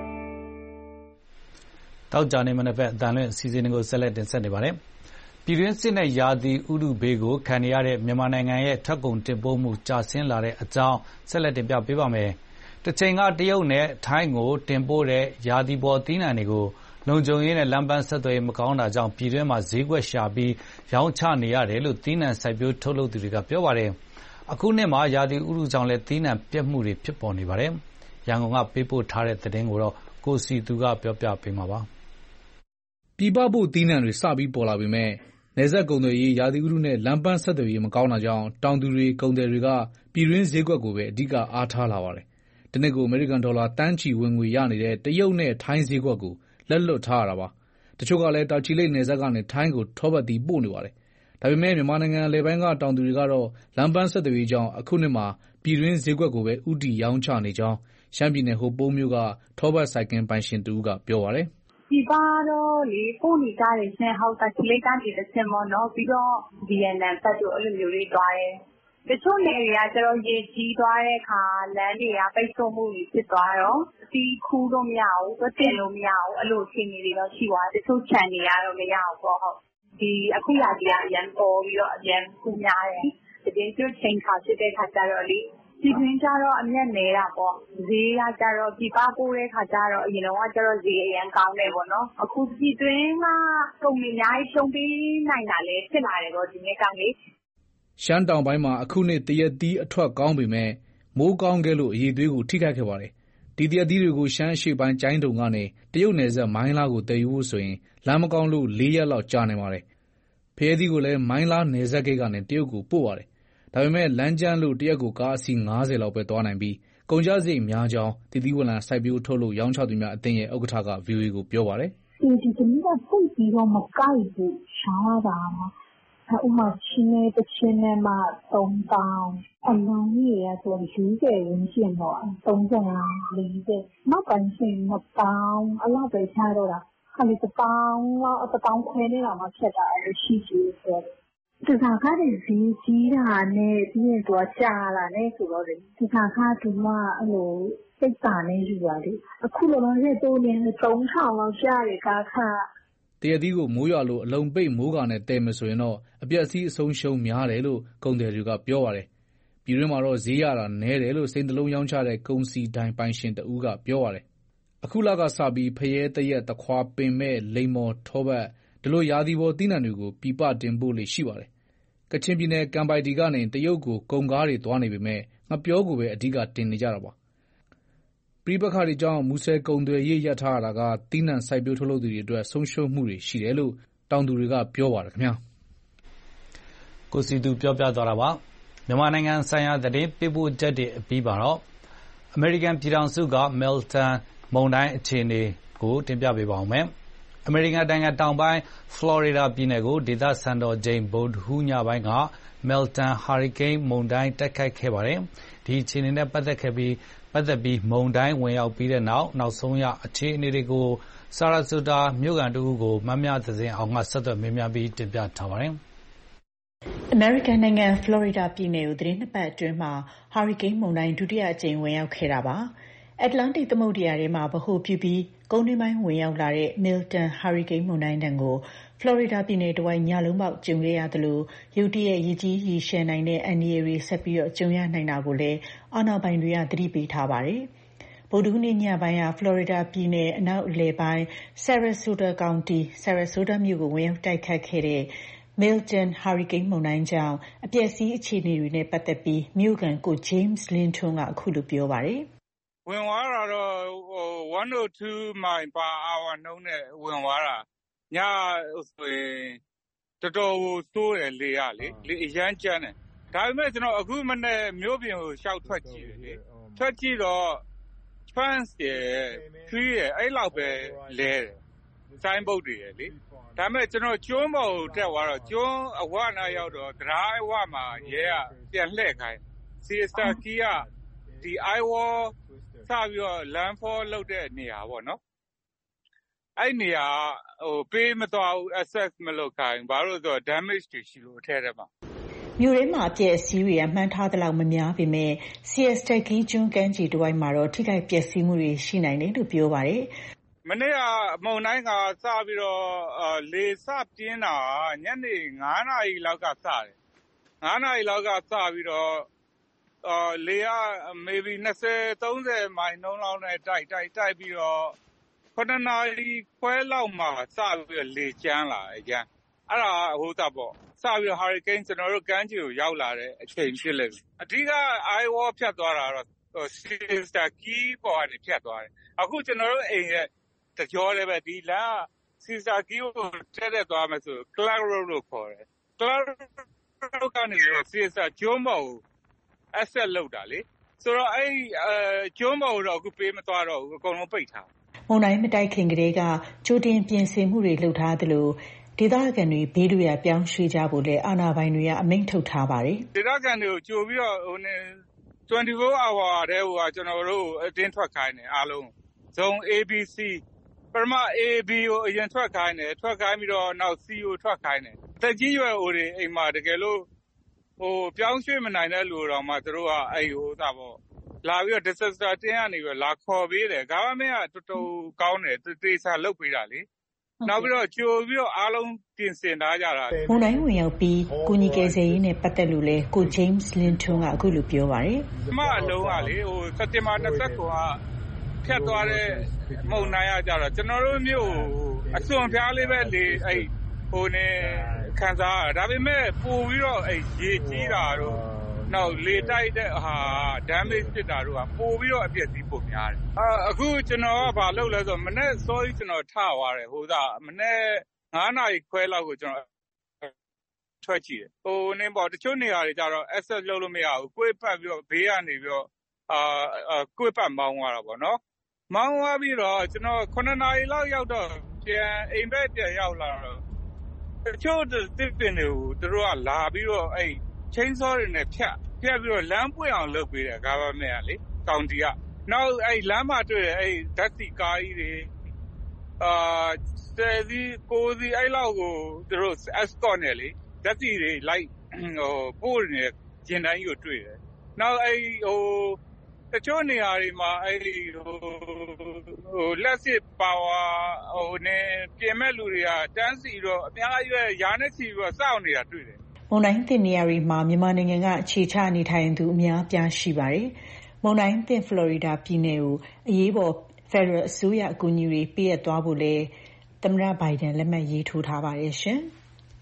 S2: တောက်ကြနေမနက်ဖက်အတန်လွင့်အစီအစဉ်တွေကိုဆက်လက်တင်ဆက်နေပါတယ်။ပြည်တွင်းစစ်နဲ့ရာသီဥတုဘေးကိုခံနေရတဲ့မြန်မာနိုင်ငံရဲ့ထွက်ကုန်တင်ပို့မှုကျဆင်းလာတဲ့အကြောင်းဆက်လက်တင်ပြပေးပါမယ်။တစ်ချိန်ကတရုတ်နဲ့ထိုင်းကိုတင်ပို့တဲ့ရာသီပေါ်သီးနှံတွေကိုလုံခြုံရေးနဲ့လမ်းပန်းဆက်သွယ်ရေးမကောင်းတာကြောင့်ပြည်တွင်းမှာဈေးကွက်ရှာပြီးရောင်းချနေရတယ်လို့သီးနှံစိုက်ပျိုးထုတ်လုပ်သူတွေကပြောပါတယ်။အခုနှစ်မှာရာသီဥတုကြောင့်လည်းသီးနှံပြတ်မှုတွေဖြစ်ပေါ်နေပါတယ်။ရန်ကုန်ကပေးပို့ထားတဲ့သတင်းကိုကိုစီသူကပြောပြပေးမှာပါ
S3: ။ပြည်ပပို့သီးနှံတွေစပြီးပေါ်လာပေမဲ့နယ်စပ်ကုန်သွယ်ရေးရာသီဥတုနဲ့လမ်းပန်းဆက်သွယ်ရေးမကောင်းတာကြောင့်တောင်သူတွေကုန်သည်တွေကပြည်တွင်းဈေးကွက်ကိုပဲအဓိကအားထားလာပါတယ်။တနစ်ကိုအမေရိကန်ဒေါ်လာတန်းချီဝင်ငွေရနေတဲ့တရုတ်နဲ့ထိုင်းဈေးကွက်ကိုလက်လွတ်ထားရတာပါ။တချို့ကလည်းတာချီလိတ်နယ်စပ်ကနေထိုင်းကိုထောပတ်သီးပို့နေပါတယ်။ဒါပေမဲ့မြန်မာနိုင်ငံအလယ်ပိုင်းကတောင်သူတွေကတော့လမ်းပန်းဆက်သွယ်ရေးကြောင့်အခုနှစ်မှာပြည်တွင်းဈေးကွက်ကိုပဲဦးတည်ရောင်းချနေကြောင်းရှမ်းပြည်နယ်ဟိုပုံးမြို့ကထောပတ်ဆိုင်ကယ်ပိုင်ရှင်တဦးကပြောပါတယ်
S8: ။ပြည်ပတော့လေပို့နေကြတယ်ရှင်ဟုတ်တာချီလိတ်ကနေတစ်ဆင့်ပေါ့နော်ပြီးတော့ဗီယက်နမ်ဘက်တို့အဲ့လိုမျိုးတွေတွားတယ်တချို့နေတွေကကျတော့ရေကြီးသွားတဲ့အခါလမ်းတွေကပိတ်ဆို့မှုတွေဖြစ်သွားတော့စီးခူးလို့မရဘူးသွတ်တင်လို့မရဘူးအဲ့လိုအခြေအနေတွေတော့ရှိသွားတယ်တချို့ခြံတွေကတော့မရဘူးပေါ့ဟုတ်ဒီအခုရာသီကအရန်ပေါ်ပြီးတော့အရန်ပူများတယ်တကယ်ကျချိန်ခါဖြစ်တဲ့ခါကျတော့လေဒီတွင်းကျတော့အမျက်နေတာပေါ့ဈေးကကျတော့ပြပပိုးတဲ့ခါကျတော့အရင်တော့ကျတော့ဈေးအရင်ကောင်းတယ်ပေါ့နော်အခုဒီတွင်းကကုန်တွေအများကြီးရှုံးပေးနိုင်တာလဲဖြစ်လာတယ်ပေါ့ဒီနေ့ကောင်လေး
S3: ရှမ်းတောင်ပိုင်းမှာအခုနှစ်တရက်သီးအထွက်ကောင်းပေမဲ့မိုးကောင်းခဲ့လို့အရေးသွေးကိုထိခိုက်ခဲ့ပါတယ်ဒီတရက်သီးတွေကိုရှမ်းအရှေ့ပိုင်းကျိုင်းတုံကနေတရုတ်နယ်စပ်မိုင်းလားကိုတည်ယူဖို့ဆိုရင်လမ်းမကောင်းလို့4ရက်လောက်ကြာနေပါတယ်ဖရဲသီးကိုလည်းမိုင်းလားနယ်စပ်ဂိတ်ကနေတရုတ်ကိုပို့ပါတယ်ဒါပေမဲ့လမ်းကျန်းလို့တရက်ကိုကားအစီး90လောက်ပဲသွားနိုင်ပြီးကုန်ကျစရိတ်များကြောင်းတည်သီးဝလံစိုက်ပျိုးထုတ်လို့ရောင်းချသူများအသင်းရဲ့ဥက္ကဋ္ဌက VOA ကိုပြောပါတယ်
S8: ဒီတနည်းကပို့ပြီးတော့မကိုက်ဘူးရှားတာဥမာချင်းနဲ့တစ်ချင်းနဲ့မှ3000အလုံးကြီးရဆို40ရင်းရှင်းတော့35 40နောက်ပိုင်းရှင်1000အလောက်ပဲချတော့တာခါလေး1000လောက်1000ခွဲနေတာမှဖြတ်တာရှိရှိဆိုဒီစားကားတွေကြီးတာနဲ့ပြီးရင်တော့ကြာလာနဲ့ဆိုတော့ဒီစားကားဒီမှာအဲ့လိုစိတ်ပါနေယူပါလေအခုလောလောဆယ်တိုးနေ3000လောက်ကြာတယ်ကားခါ
S3: တရသီးကိုမိုးရွာလို့အလုံးပိတ်မိုးကာနဲ့တဲမယ်ဆိုရင်တော့အပြက်စီးအဆုံးရှုံးများတယ်လို့ကုန်သည်တွေကပြောပါတယ်ပြည်တွင်းမှာတော့ဈေးရတာနည်းတယ်လို့စိန်တလုံးရောင်းချတဲ့ကုန်စီတိုင်းပိုင်ရှင်တဦးကပြောပါတယ်အခုလကစပြီးဖရဲသရက်သခွားပင်မဲ့လိမ္မော်ထောပတ်ဒီလိုရာသီပေါ်သီးနှံတွေကိုပြည်ပတင်ပို့လေ့ရှိပါတယ်။ကချင်ပြည်နယ်ကန်ပိုက်တီကနေတရုတ်ကိုကုန်ကားတွေသွားနေပေမဲ့ငှက်ပျောကိုပဲအဓိကတင်နေကြတာပါ။ပဋိပက္ခတွေကြောင့်မူဆယ်ကုန်သွယ်ရေးရပ်ထားရတာကသီးနှံစိုက်ပျိုးထုတ်လုပ်သူတွေအတွက်ဆုံးရှုံးမှုတွေရှိတယ်လို့တောင်သူတွေကပြောပါတယ်ခင်ဗျာ
S2: ။ကိုစည်သူပြောပြသွားတာပါ။မြန်မာနိုင်ငံဆိုင်ရာသတင်းပေးပို့ချက်တွေအပြီးမှာတော့အမေရိကန်ပြည်ထောင်စုက Milton မုန်တိုင်းအခြေအနေကိုတင်ပြပေးပါဦးမယ်။အမေရိကန်နိုင်ငံတောင်ပိုင်းဖလော်ရီဒါပြည်နယ်ကိုဒေသစံတော်ချိန်ဗုဒ္ဓဟူးညပိုင်းက Milton ဟာရီကိန်းမုန်တိုင်းတိုက်ခတ်ခဲ့ပါတယ်။ဒီအခြေအနေနဲ့ပတ်သက်ပြီးမုန်တိုင်းဝင်ရောက်ပြီးတဲ့နောက်ဆုံးရအခြေအနေတွေကိုဆာရာဆိုတာမြို့ခံတဦးကိုမမြသဇင်အောင်ကဆက်သွယ်မေးမြန်းပြီးတင်ပြထားပါတယ်
S10: ။အမေရိကန်နိုင်ငံဖလော်ရီဒါပြည်နယ်ကိုသတင်းနှစ်ပတ်အတွင်းမှာဟာရီကိန်းမုန်တိုင်းဒုတိယအကြိမ်ဝင်ရောက်ခဲ့တာပါ။အတ္တလန္တိတ်သမုဒ္ဒရာထဲမှာဗဟိုပြုပြီးကုန်းတွင်းပိုင်းဝင်ရောက်လာတဲ့ Milton ဟာရီကိန်းမုန်တိုင်းတံကိုဖလော်ရီဒါပြည်နယ်တဝိုက်ညလုံးပေါက်ကြုံခဲ့ရသလိုရုတ်တရက်ရေကြီးရေလျှံနိုင်တဲ့အန္တရာယ်တွေဆက်ပြီးကြုံရနိုင်တာကိုလည်းအာဏာပိုင်တွေကသတိပေးထားပါတယ်။ဗုဒ္ဓဟူးနေ့ညပိုင်းကဖလော်ရီဒါပြည်နယ်အနောက်အလယ်ပိုင်း Sarasota County Sarasota မြို့ကိုဝင်ရောက်တိုက်ခတ်ခဲ့တဲ့Milton ဟာရီကိန်းမုန်တိုင်းကြောင့်အပျက်စီးအခြေအနေတွေနဲ့ပတ်သက်ပြီးမြို့ခံကို James Lin ထွန်းကအခုလိုပြောပါတယ်
S17: ။ဝင်သွားတာတော့102 မိုင် per hour နှုန်းနဲ့ဝင်သွားတာညဆိုရင်တော်တော်ကိုစိုးတယ်လေရလေအရမ်းကြမ်းတယ်ဒါပေမဲ့ကျွန်တော်အခုမနေ့မြို့ပြင်ကိုရှောက်ထွက်ကြည့်တယ်လေထွက်ကြည့်တော့ fence ရယ် tree ရယ်အဲ့လောက်ပဲလဲတယ်ဆိုင်းဘုတ်တွေရယ်လေဒါပေမဲ့ကျွန်တော်ကျွန်းပေါ်ကိုတက်သွားတော့ကျွန်းအဝနာရောက်တော့တရားအဝမှာရဲကပြန်လှည့်ခိုင်းစီစတာကီကဒီ iWall စပြီးတော့ landfall လုပ်တဲ့နေရာပေါ့နော်အဲ့နေရာပေးမသွားဘူး access မလုပ်ခိုင်းဘာလို့ဆိုတော့ damage တွေရှိလို့အထက်ထဲမှာ
S10: မြို့ထဲမှာအပျက်အစီးတွေကမှန်းထားသလောက်မများပေမဲ့ Siesta Key ကျွန်းကမ်းခြေတစ်ဝိုက်မှာတော့ထိခိုက်ပျက်စီးမှုတွေရှိနိုင်တယ်လို့ပြောပါတယ်
S17: မနေ့ကမုန်တိုင်းကစပြီးတော့လေစပြင်းတာညနေ9နာရီလောက်ကစတယ်9နာရီလောက်ကစပြီးတော့လေက maybe 20-30 မိုင်နှုန်းလောက်နဲ့တိုက်ပြီးတော့9နာရီခွဲလောက်မှစပြီးတော့လေကျန်းလာတယ်ကျန်းအဲ့ဒါဟိုတာပေါ့စပြီးတော့ hurricane ကျွန်တော်တို့ကမ်းခြေကိုရောက်လာတဲ့အချိန်ဖြစ်လိမ့်မယ်အဓိက iWall ဖြတ်သွားတာတော့ Siesta Key ပေါ်ကနေဖြတ်သွားတယ်အခုကျွန်တော်တို့အိမ်ရဲ့တကြောလည်းပဲဒီလမ်းက Siesta Key ကိုတက်သွားမယ်ဆို Clark Road လို့ခေါ်တယ် Clark Road ကနေ Siesta ကျွန်းပေါ်ကို access လုပ်တာလေဆိုတော့အဲ့ကျွန်းပေါ်ကိုတော့အခုပေးမသွားတော့ဘူးအကုန်လုံးပိတ်ထား
S10: မုန်တိုင်းမတိုက်ခင်ကတည်းကကြိုတင်ပြင်ဆင်မှုတွေလုပ်ထားသလိုဒေသခံတွေဘေးလွတ်ရာပြောင်းရွှေ့ကြဖို့လည်းအာဏာပိုင်တွေကအမိန့်ထုတ်ထားပါတယ်
S17: ဒေသခံတွေကိုကြိုပြီးတော့24 hour တဲ့ဟိုကကျွန်တော်တို့အတင်းထွက်ခိုင်းတယ်အားလုံးဇုံ ABC ပထမ AB ကိုအရင်ထွက်ခိုင်းတယ်ထွက်ခိုင်းပြီးတော့နောက် C ကိုထွက်ခိုင်းတယ်တက်ကြီးရွယ်အိုတွေအိမ်မှာတကယ်လို့ပြောင်းရွှေ့မနိုင်တဲ့လူတော်မှသူတို့ကအဲ့ဟိုသာပေါ့လာပြီးတော့ disaster တင်းကနေပြီးလာခေါ်ပေးတယ် government ကတော်တော်ကောင်းတယ်တေစာလုပ်ပေးတာလေနောက်ပြီးတော့ကြိုပြီးတော့အားလုံးပြင်ဆင်ထားကြတာ
S10: မုန်တိုင်းဝင်ရောက်ပြီးကိုကြီးကယ်ဆယ်ရေးနဲ့ပတ်သက်လို့လဲကို James Lin ထွန်းကအခုလိုပြောပါတယ်
S17: အမအလုံးကလေဟိုစက်တင်ဘာ29ကဖြတ်သွားတဲ့မုန်တိုင်းကကြတော့ကျွန်တော်တို့မြို့အစွန်ဖျားလေးပဲလေအဲ့ဟိုနေခံစားရဒါပေမဲ့ပို့ပြီးတော့အဲ့ရေကြီးတာတော့နောက်လေတိုက်တဲ့ဟာ damage ဖြစ်တာတို့ကပို့ပြီးတော့အပြည့်စီးပို့များတယ်အခုကျွန်တော်ကဘာလုပ်လဲဆိုတော့မနေ့စောကြီးကျွန်တော်ထသွားတယ်ဟိုကမနေ့9နာရီခွဲလောက်ကိုကျွန်တော်ထွက်ကြည့်တယ်ဟိုနင်းပေါ့တချို့နေရာတွေကျတော့ access လုပ်လို့မရဘူးကိုယ်ပတ်ပြီးတော့ဘေးကနေပြီးတော့ကိုယ်ပတ်မောင်းသွားတာပေါ့နော်မောင်းသွားပြီးတော့ကျွန်တော်9နာရီလောက်ရောက်တော့ပြန်အိမ်ဘက်ပြန်ရောက်လာတော့တချို့တစ်ပင်တွေကိုသူတို့ကလာပြီးတော့အဲ့ချင်းစောတွေနဲ့ဖြတ်ပြီးတော့လမ်းပွင့်အောင်လုပ်ပေးတယ် government ကလေကောင်တီကနောက်အဲ့လမ်းမှာတွေ့တယ်အဲ့ဓာတ်ဆီကားကြီးတွေ10စီ9စီအဲ့လောက်ကိုသူတို့ escort နဲ့လေဓာတ်ဆီတွေလိုက်ပို့နေကျင်တိုင်းကိုတွေ့တယ်နောက်အဲ့တချို့နေရာတွေမှာအဲ့လက်စစ်ပါဝါနေပြင်မဲ့လူတွေကတန်းစီတော့အများကြီးရာနဲ့စီပြီးတော့စောင့်နေတာတွေ့တယ်
S10: မုန်တိုင်းသင့်နေရာတွေမှာမြန်မာနိုင်ငံကအခြေချနေထိုင်သူအများပြားရှိပါတယ်။မုန်တိုင်းသင့်ဖလော်ရီဒါပြည်နယ်ကိုအရေးပေါ်ဖက်ဒရယ်အစိုးရအကူအညီတွေပေးအပ်သွားဖို့လည်းသမ္မတဘိုင်ဒန်လက်မှတ်ရေးထိုးထားပါတယ်ရှင်။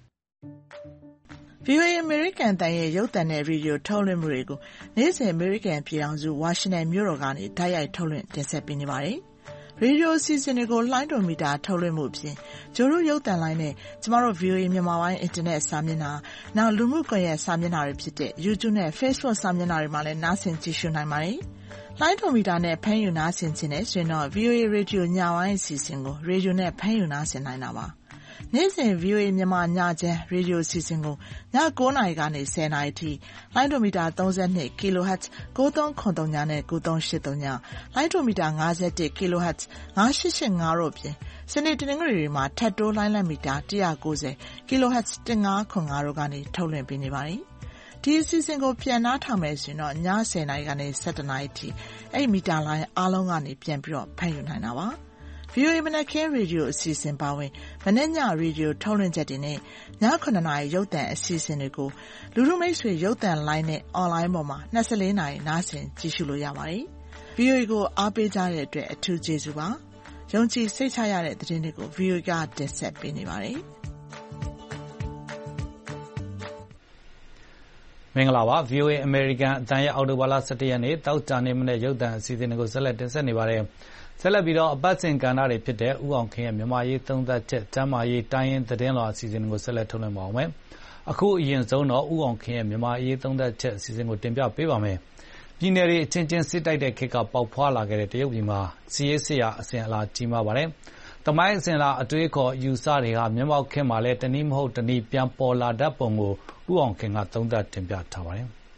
S18: VOA အမေရိကန်အသံရဲ့ရုပ်သံနဲ့ရေဒီယိုထုတ်လွှင့်မှုတွေကိုနေ့စဉ်အမေရိကန်ပြည်ထောင်စုဝါရှင်တန်မြို့တော်ကနေတိုက်ရိုက်ထုတ်လွှင့်တင်ဆက်ပေးနေပါတယ်။ ရေဒီယိုအစီအစဉ်တွေကိုလှိုင်းတော်မီတာထုတ်လွှင့်မှုအပြင်ကျိုးတို့ရုပ်သံလိုင်းနဲ့ကျမတို့ VOA မြန်မာပိုင်းအင်တာနက်စာမျက်နှာနောက်လူမှုကွန်ရက်စာမျက်နှာတွေဖြစ်တဲ့ YouTube နဲ့ Facebook စာမျက်နှာတွေမှာလည်းနားဆင်ကြည့်ရှုနိုင်ပါတယ်။လှိုင်းတော်မီတာနဲ့ဖမ်းယူနားဆင်ခြင်းနဲ့ဆိုရင်တော့ VOA ရေဒီယိုညပိုင်းအစီအစဉ်ကိုရေဒီယိုနဲ့ဖမ်းယူနားဆင်နိုင်တာပါ။နေ့စဉ် VOA မြန်မာညချမ်းရေဒီယိုအစီအစဉ်ကိုည9:00 နာရီကနေ10:00 နာရီထိလိုင်းဒိုမီတာ32 kHz 9303နဲ့9383ညလိုင်းဒိုမီတာ51 kHz 9885တို့ပြင်စနေတနင်္ဂနွေတွေမှာထပ်တိုးလိုင်းလက်မီတာ190 kHz 1505တို့ကနေထုတ်လွှင့်ပေးနေပါတယ်။ဒီအစီအစဉ်ကိုပြန်နှားထောင်မယ်ဆိုရင်တော့ည10:00 နာရီကနေ17:00 နာရီထိအဲ့မီတာလိုင်းအားလုံးကနေပြန်ပြီးတော့ဖမ်းယူနိုင်တာပါ။ VOA မနက်ခင်းရေဒီယိုအစီအစဉ်ပါဝင်မနက်ညရေဒီယိုထုတ်လွှင့်ချက်တွေနဲ့ည9:00 နာရီရုပ်သံအစီအစဉ်တွေကိုလူထုမိတ်ဆွေရုပ်သံလိုင်းနဲ့အွန်လိုင်းပေါ်မှာ24နာရီနားဆင်ကြည့်ရှုလို့ရပါတယ်။ VOA ကိုအားပေးကြတဲ့အတွက်အထူးကျေးဇူးပါ။ယုံကြည်စိတ်ချရတဲ့သတင်းတွေကို VOA ကတင်ဆက်ပေးနေပါတယ်။
S2: မင်္ဂလာပါ VOA အမေရိကန်အသံရဲ့အော်တိုဘာလ17ရက်နေ့တောက်ကြနေမနေ့ရုပ်သံအစီအစဉ်တွေကိုဆက်လက်တင်ဆက်နေပါတယ်။ဆက်လက်ပြီးတော့အပတ်စဉ်ကဏ္ဍတွေဖြစ်တဲ့ဥအောင်ခင်ရဲ့မြန်မာရေးသုံးသပ်ချက်၊ကျမ်းမာရေးတိုင်းရင်းသတင်းလွှာအစီအစဉ်ကိုဆက်လက်ထုတ်လွှင့်ပါအောင်မယ်။အခုအရင်ဆုံးတော့ဥအောင်ခင်ရဲ့မြန်မာရေးသုံးသပ်ချက်အစီအစဉ်ကိုတင်ပြပေးပါမယ်။ပြည်နယ်တွေအချင်းချင်းစစ်တိုက်တဲ့ခေတ်ကပေါက်ဖွာလာခဲ့တဲ့တရုတ်ပြည်မှာစီးရေးစစ်ရာအစဉ်အလာကြီးမားပါတယ်။သမိုင်းအစဉ်အလာအတွေးခေါ်ယူဆတွေဟာမျက်မှောက်ခေတ်မှာလည်းတနည်းမဟုတ်တနည်းပြန်ပေါ်လာတတ်ပုံကိုဥအောင်ခင်ကသုံးသပ်တင်ပြထားပါတယ်။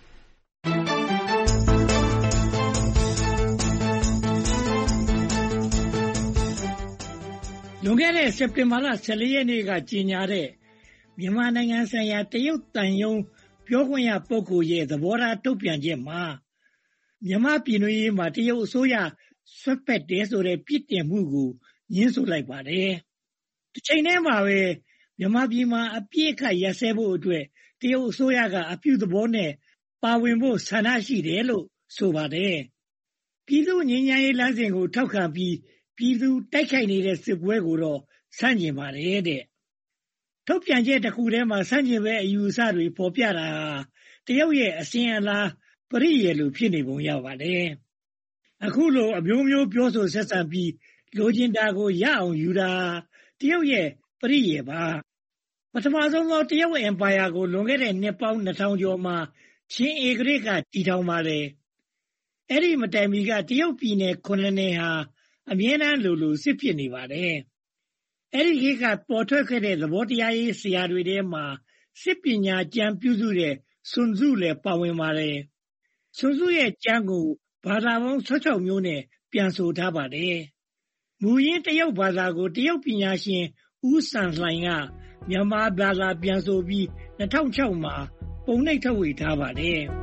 S19: လွန်ခဲ့တဲ့စက်တင်ဘာလ14ရက်နေ့ကကြေညာတဲ့မြန်မာနိုင်ငံဆိုင်ရာတရုတ်သံရုံးပြောခွင့်ရပုဂ္ဂိုလ်ရဲ့သဘောထားထုတ်ပြန်ချက်မှာမြန်မာပြည်တွင်းရေးမှာတရုတ်အစိုးရဆွတ်ဖက်တယ်ဆိုတဲ့ပြစ်တင်မှုကိုညှင်းဆိုလိုက်ပါတယ်။တစ်ချိန်တည်းမှာပဲမြန်မာပြည်မှာအပြည့်အခါရပ်စဲဖို့အတွက်တရုတ်အစိုးရကအပြုသဘောနဲ့ပါဝင်ဖို့ဆန္ဒရှိတယ်လို့ဆိုပါတယ်။ပြည်သူ့ငြိမ်းချမ်းရေးလမ်းစဉ်ကိုထောက်ခံပြီးပြည်သူတိုက်ခိုက်နေတဲ့စစ်ပွဲကိုတော့ဆန့်ကျင်ပါတယ်တဲ့။ထုတ်ပြန်ချက်တစ်ခုထဲမှာဆန့်ကျင်ဘက်အယူအဆတွေပေါ်ပြတာတရုတ်ရဲ့အစဉ်အလာပရိယေလိုဖြစ်နေပုံရပါတယ်။အခုလိုအမျိုးမျိုးပြောဆိုဆက်ဆံပြီးလိုချင်တာကိုရအောင်ယူတာတရုတ်ရဲ့ပရိယေပါ။ပထမဆုံးသောတရုတ်အင်ပါယာကိုလွန်ခဲ့တဲ့နှစ်ပေါင်း2000ကျော်မှာချင်းဧကရာဇ်ကတည်ထောင်ပါတယ်။အဲ့ဒီမတိုင်မီကတရုတ်ပြည်နယ်9နယ်ဟာအမြဲတမ်းလိုစစ်ဖြစ်နေပါတယ်။အဲဒီခေတ်ကပေါ်ထွက်ခဲ့တဲ့သဘောတရားရေးဆရာတွေထဲမှာစစ်ပညာကျမ်းပြုစုတဲ့ဆွန်စုလည်းပါဝင်ပါတယ်။ဆွန်စုရဲ့ကျမ်းကိုဘာသာပေါင်း16မျိုးနဲ့ပြန်ဆိုထားပါတယ်။မူရင်းတရုတ်ဘာသာကိုတရုတ်ပညာရှင်ဦးစံလှိုင်ကမြန်မာဘာသာပြန်ဆိုပြီး2006မှာပုံနှိပ်ထုတ်ဝေထားပါတယ်။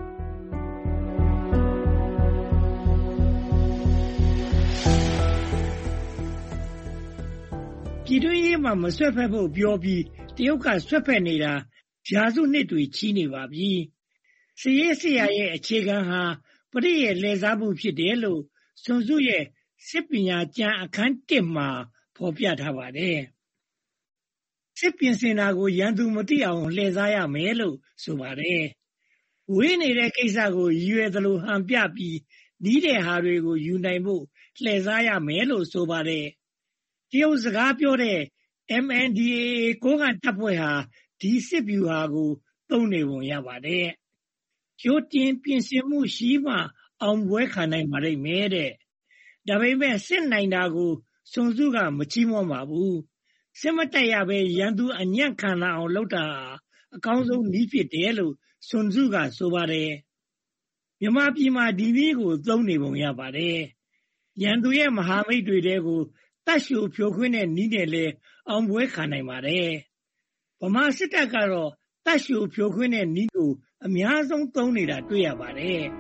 S19: ပြည်တွင်းရေးမှာမဆွတ်ဖက်ဖို့ပြောပြီးတရုတ်ကဆွတ်ဖက်နေတာရာစုနှစ်တွေချီနေပါပြီ။စစ်ရေးဆရာရဲ့အခြေခံဟာပရိယေလှည့်စားမှုဖြစ်တယ်လို့ဆွန်စုရဲ့စစ်ပညာကျမ်းအခန်း1မှာဖော်ပြထားပါတယ်။စစ်ပြင်ဆင်တာကိုရန်သူမသိအောင်လှည့်စားရမယ်လို့ဆိုပါတယ်။ဝေးနေတဲ့ကိစ္စကိုရည်ရွယ်သလိုဟန်ပြပြီးနီးတဲ့ဟာတွေကိုယူနိုင်ဖို့လှည့်စားရမယ်လို့ဆိုပါတယ်။တရုတ်စကားပြောတဲ့ MNDAA ကိုးကန့်တပ်ဖွဲ့ဟာဒီစစ်ဗျူဟာကိုသုံးနေပုံရပါတယ်။ကြိုတင်ပြင်ဆင်မှုရှိမှအောင်ပွဲခံနိုင်ပါလိမ့်မယ်တဲ့။ဒါပေမဲ့စစ်နိုင်တာကိုဆွန်စုကမချီးမွမ်းပါဘူး။စစ်မတိုက်ရပဲရန်သူအညံ့ခံလာအောင်လုပ်တာအကောင်းဆုံးနည်းဖြစ်တယ်လို့ဆွန်စုကဆိုပါတယ်။မြန်မာပြည်မှာဒီနည်းကိုသုံးနေပုံရပါတယ်။ရန်သူရဲ့မဟာမိတ်တွေတဲကိုတတ်ရှုဖြိုခွင်းတဲ့နည်းနဲ့လည်းအောင်ပွဲခံနိုင်ပါတယ်။ဗမာစစ်တပ်ကတော့တတ်ရှုဖြိုခွင်းတဲ့နည်းကိုအများဆုံးသုံးနေတာတွေ့ရပါတယ်။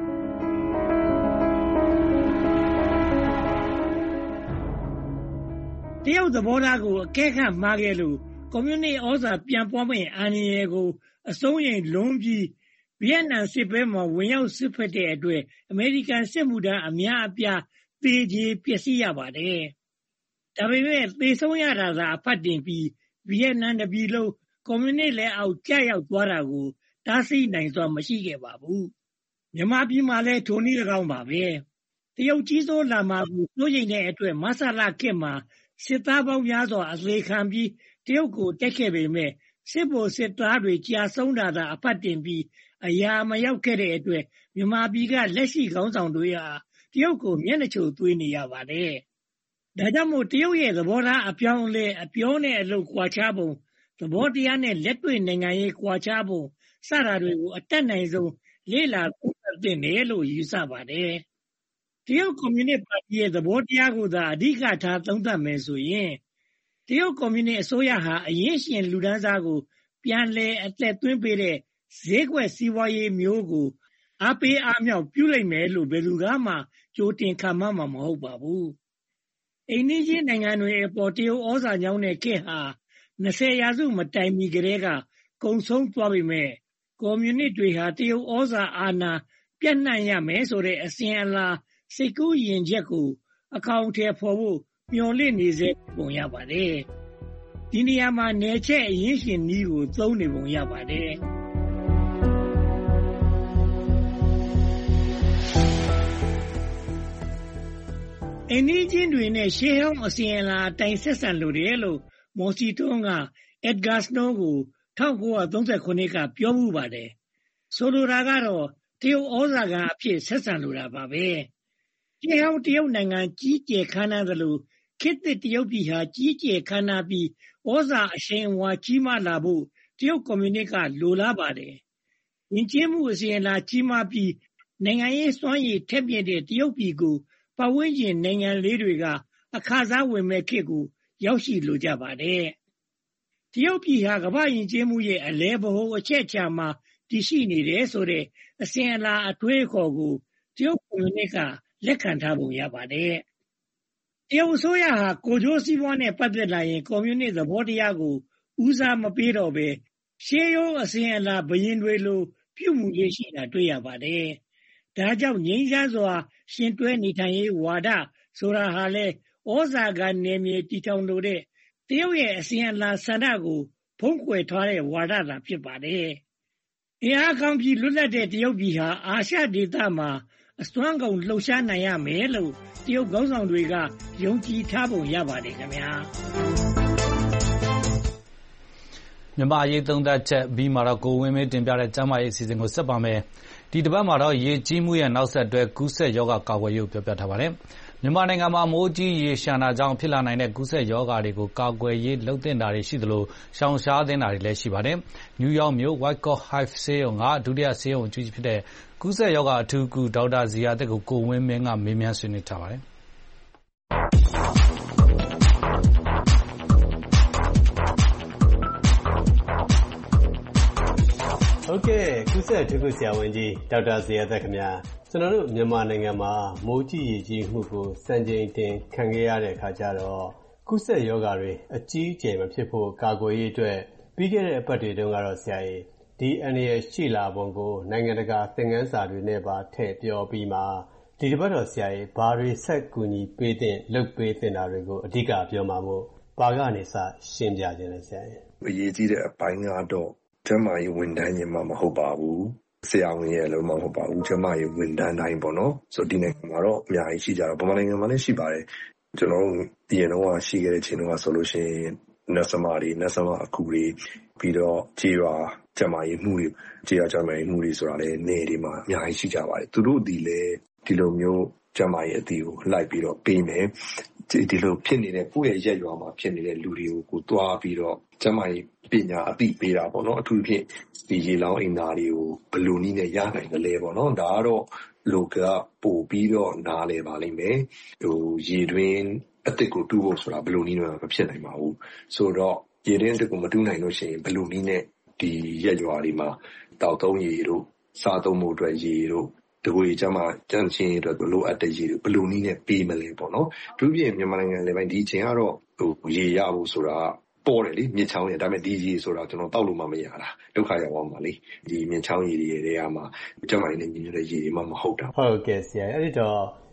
S19: တရုတ်သဘောထားကိုအကဲခတ်မှားခဲ့လို့ကွန်မြူနစ်ဩဇာပြန်ပွားမယ့်အန္တရာယ်ကိုအဆုံးရိမ်လွန်ပြီးဗီယက်နမ်စစ်ပွဲမှာဝင်ရောက်စစ်ဖက်တဲ့အတွက်အမေရိကန်စစ်မှုထမ်းအများအပြားသေကြေပျက်စီးရပါတယ်။ဒါပေမဲ့သေဆုံးရတာသာအဖတ်တင်ပြီးဗီယက်နမ်တပြည်လုံးကွန်မြူနစ်လက်အောက်ကျရောက်သွားတာကိုတားဆီးနိုင်စွာမရှိခဲ့ပါဘူး။မြန်မာပြည်မှာလည်းထိုနည်း၎င်းပါပဲ။တရုတ်ကြီးစိုးလာမှာကိုစိုးရိမ်တဲ့အတွက်မဆလခေတ်မှာစစ်သားပေါင်းများစွာအသေးခံပြီးတရုတ်ကိုတက်ခဲ့ပေမဲ့စစ်ဗိုလ်စစ်သားတွေကြာဆုံးတာသာအဖတ်တင်ပြီးအရာမရောက်ခဲ့တဲ့အတွက်မြန်မာပြည်ကလက်ရှိခေါင်းဆောင်တွေဟာတရုတ်ကိုမျက်နှာချိုသွေးနေရပါတယ်။ဒါကြောင့်မို့တရုတ်ရဲ့သဘောထားအပြောင်းအလဲအပြောနဲ့အလုပ်ကွာခြားပုံသဘောတရားနဲ့လက်တွေ့နိုင်ငံရေးကွာခြားပုံစတာတွေကိုအတက်နိုင်ဆုံးလေ့လာသုံးသပ်သင့်တယ်လို့ယူဆပါတယ်။တရုတ်ကွန်မြူနစ်ပါတီရဲ့သဘောတရားကိုသာအဓိကထားသုံးသပ်မယ်ဆိုရင်တရုတ်ကွန်မြူနစ်အစိုးရဟာအရင်းရှင်လူဒန်းစားကိုပြန်လည်အသက်သွင်းပေးတဲ့ဈေးကွက်စီးပွားရေးမျိုးကိုအားပေးအားမြောက်ပြုလိမ့်မယ်လို့ဘယ်သူမှကြိုတင်ခန့်မှန်းမှာမဟုတ်ပါဘူး။အိမ်နီးချင်းနိုင်ငံတွေအပေါ်တရုတ်ဩဇာညောင်းတဲ့ခေတ်ဟာ20 ရာစုမတိုင်မီကတည်းကကုံဆုံးသွားပေမဲ့ကွန်မြူနစ်တွေဟာတရုတ်ဩဇာအာဏာပြန့်နှံ့ရမယ်ဆိုတဲ့အစဉ်အလာစိတ်ကူးယဉ်ချက်ကိုအကောင်အထည်ဖော်ဖို့မျှော်လင့်နေစေပုံရပါတယ်။ဒီနေရာမှာနယ်ချက်အရင်းရှင်နည်းကိုသုံးနေပုံရပါတယ်။အိမ်နီးချင်းတွေနဲ့ရှေးဟောင်းအစဉ်အလာအတိုင်းဆက်ဆံလိုတယ်လို့မော်စီတွန်းက Edgar Snow ကို1939ခုနှစ်ကပြောမှုပါတယ်။ဆိုလိုတာကတော့တရုတ်ဩဇာခံအဖြစ်ဆက်ဆံလိုတာပါပဲ။ရှေးဟောင်းတရုတ်နိုင်ငံကြီးကျယ်ခမ်းနားသလိုခေတ်သစ်တရုတ်ပြည်ဟာကြီးကျယ်ခမ်းနားပြီးဩဇာအရှိန်အဝါကြီးမားလာဖို့တရုတ်ကွန်မြူနစ်ကလိုလားပါတယ်။ယဉ်ကျေးမှုအစဉ်အလာကြီးမားပြီးနိုင်ငံရေးစွမ်းရည်ထက်မြက်တဲ့တရုတ်ပြည်ကိုပတ်ဝန်းကျင်နိုင်ငံလေးတွေကအခါစားဝင်မဲ့ခေတ်ကိုရောက်ရှိလိုကြပါတယ်။တရုတ်ပြည်ဟာကမ္ဘာ့ယဉ်ကျေးမှုရဲ့အလဲဗဟိုအချက်အချာမှာတည်ရှိနေတယ်ဆိုတဲ့အစဉ်အလာအတွေးအခေါ်ကိုတရုတ်ကွန်မြူနစ်ကလက်ခံထားပုံရပါတယ်။တရုတ်အစိုးရဟာကိုယ်ကျိုးစီးပွားနဲ့ပတ်သက်လာရင်ကွန်မြူနစ်သဘောတရားကိုဦးစားမပေးတော့ဘဲရှေးရိုးအစဉ်အလာဘရင်တွေလိုပြုမှုရရှိတာတွေ့ရပါတယ်။ဒါကြောင့်ငြိမ်းချမ်းစွာရှင်တွဲနေထိုင်ရေးဝါဒဆိုတာဟာလဲဩဇာကနယ်မြေတည်ထောင်လိုတဲ့တရုတ်ရဲ့အစဉ်အလာဆန္ဒကိုဖုံးကွယ်ထားတဲ့ဝါဒသာဖြစ်ပါတယ်။အင်အားကောင်းပြီးလွတ်လပ်တဲ့တရုတ်ပြည်ဟာအာရှဒေသမှာအစွမ်းကုန်လှုပ်ရှားနိုင်ရမယ်လို့တရုတ်ခေါင်းဆောင်တွေကယုံကြည်ထားပုံရပါတယ်ခင်ဗျာ။
S2: မြန်မာအရေးသုံးသပ်ချက်ပြီးမှာတော့ကိုဝင်းမင်းတင်ပြတဲ့ကျမ်းမာရေးအစီအစဉ်ကိုဆက်ပါမယ်။ဒီတစ်ပတ်မှာတော့ရေကြီးမှုရဲ့နောက်ဆက်တွဲကူးစက်ရောဂါကာကွယ်ရေးကိုပြောပြထားပါတယ်။မြန်မာနိုင်ငံမှာမိုးကြီးရေရှားတာကြောင့်ဖြစ်လာနိုင်တဲ့ကူးစက်ရောဂါတွေကိုကာကွယ်ရေးလုပ်သင့်တာတွေရှိသလိုရှောင်ရှားသင့်တာတွေလည်းရှိပါတယ်။နယူးယောက်မြို့ Wyckoff Heights ဆေးရုံကဒုတိယဆေးရုံကြီးဖြစ်တဲ့ကူးစက်ရောဂါအထူးကုဒေါက်တာဇီယာသက်ကိုဝင်းမင်းကမေးမြန်းဆွေးနွေးထားပါတယ်။
S20: ဟုတ်ကဲ့ကူးစက်အထူးကုဆရာဝန်ကြီးဒေါက်တာဇီယာသက်ခင်ဗျာကျွန်တော်တို့မြန်မာနိုင်ငံမှာမိုးကြီးရေကြီးမှုကိုစံချိန်တင်ခံခဲ့ရတဲ့အခါကျတော့ကူးစက်ရောဂါတွေအကြီးအကျယ်မဖြစ်ဖို့ကာကွယ်ရေးအတွက်ပြီးခဲ့တဲ့အပတ်တွေတုန်းကတော့ဆရာကြီးဒီအန္တရာယ်ရှိလာပုံကိုနိုင်ငံတကာသင်ခန်းစာတွေနဲ့ပါထည့်ပြောပြီးမှဒီတစ်ပတ်တော့ဆရာကြီးဘာတွေဆက်ကူညီပေးတဲ့လုပ်ပေးတင်တာတွေကိုအဓိကပြောမှာမို့ပါကနေစရှင်းပြခြင်းလဲဆရာကြီး
S21: အရေးကြီးတဲ့အပိုင်းကတော့ကျန်းမာရေးဝန်ထမ်းကြီးမှမဟုတ်ပါဘူးဆရာဝန်ရဲ့အလုံးမဟုတ်ပါဘူးကျန်းမာရေးဝန်ထမ်းတိုင်းပေါ့နော်ဆိုဒီနိုင်ငံမှာတော့အများကြီးရှိကြတော့ဗမာနိုင်ငံမှာလည်းရှိပါတယ်ကျွန်တော်တို့ဒီရင်တော့ရှိခဲ့တဲ့ချိန်တော့ဆိုလို့ရှိရင်နတ်စမအကူတွေပြီးတော့ခြေရွာကျန်းမာရေးမှုတွေခြေရွာကျန်းမာရေးမှုတွေဆိုတာလည်းနေဒီမှာအများကြီးရှိကြပါတယ်သူတို့ဒီလေဒီလိုမျိုးကျန်းမာရေးအသီးကိုလိုက်ပြီးတော့ပေးမယ်ဒီလိုဖြစ်နေတဲ့ကိုယ့်ရဲ့ရက်ရွာမှာဖြစ်နေတဲ့လူတွေကိုကိုသွားပြီးတော့ကျန်းမာရေးပညာအသိပေးတာပေါ့နော်အထူးဖြင့်ဒီရေလောင်းအိမ်သားတွေကိုဘယ်လိုနည်းနဲ့ရနိုင်ကြလဲပေါ့နော်ဒါကတော့လူကပို့ပြီးတော့နားလဲပါလိမ့်မယ်ရေတွင်းအသစ်ကိုတူးဖို့ဆိုတာဘယ်လိုနည်းနဲ့မဖြစ်နိုင်ပါဘူးဆိုတော့ရေတွင်းအသစ်ကိုမတူးနိုင်လို့ရှိရင်ဘယ်လိုနည်းနဲ့ဒီရက်ရွာတွေမှာတောက်သုံးရေတို့စားသုံးမှုအတွက်ရေတို့တကွေကျမှကြံချင်းအတွက်လိုအပ်တဲ့ရေတွေဘယ်လိုနည်းနဲ့ပေးမလဲပေါ့နော်သူပြင်မြန်မာနိုင်ငံလည်းပိုင်းဒီအချိန်ကတော့ရေရဖို့ဆိုတာပေါ်တယ်လေမြစ်ချောင်းတွေဒါပေမဲ့ဒီရေဆိုတာကျွန်တော်တောက်လို့မှမရတာဒုက္ခရောက်အောင်ပါလေဒီမြစ်ချောင်းရေတွေကမှကျမရင်းနဲ့ညီညွတ်တဲ့ရေတွေမှမဟုတ်တာ
S20: ဟုတ်ကဲ့ဆရာအဲ့ဒီတော့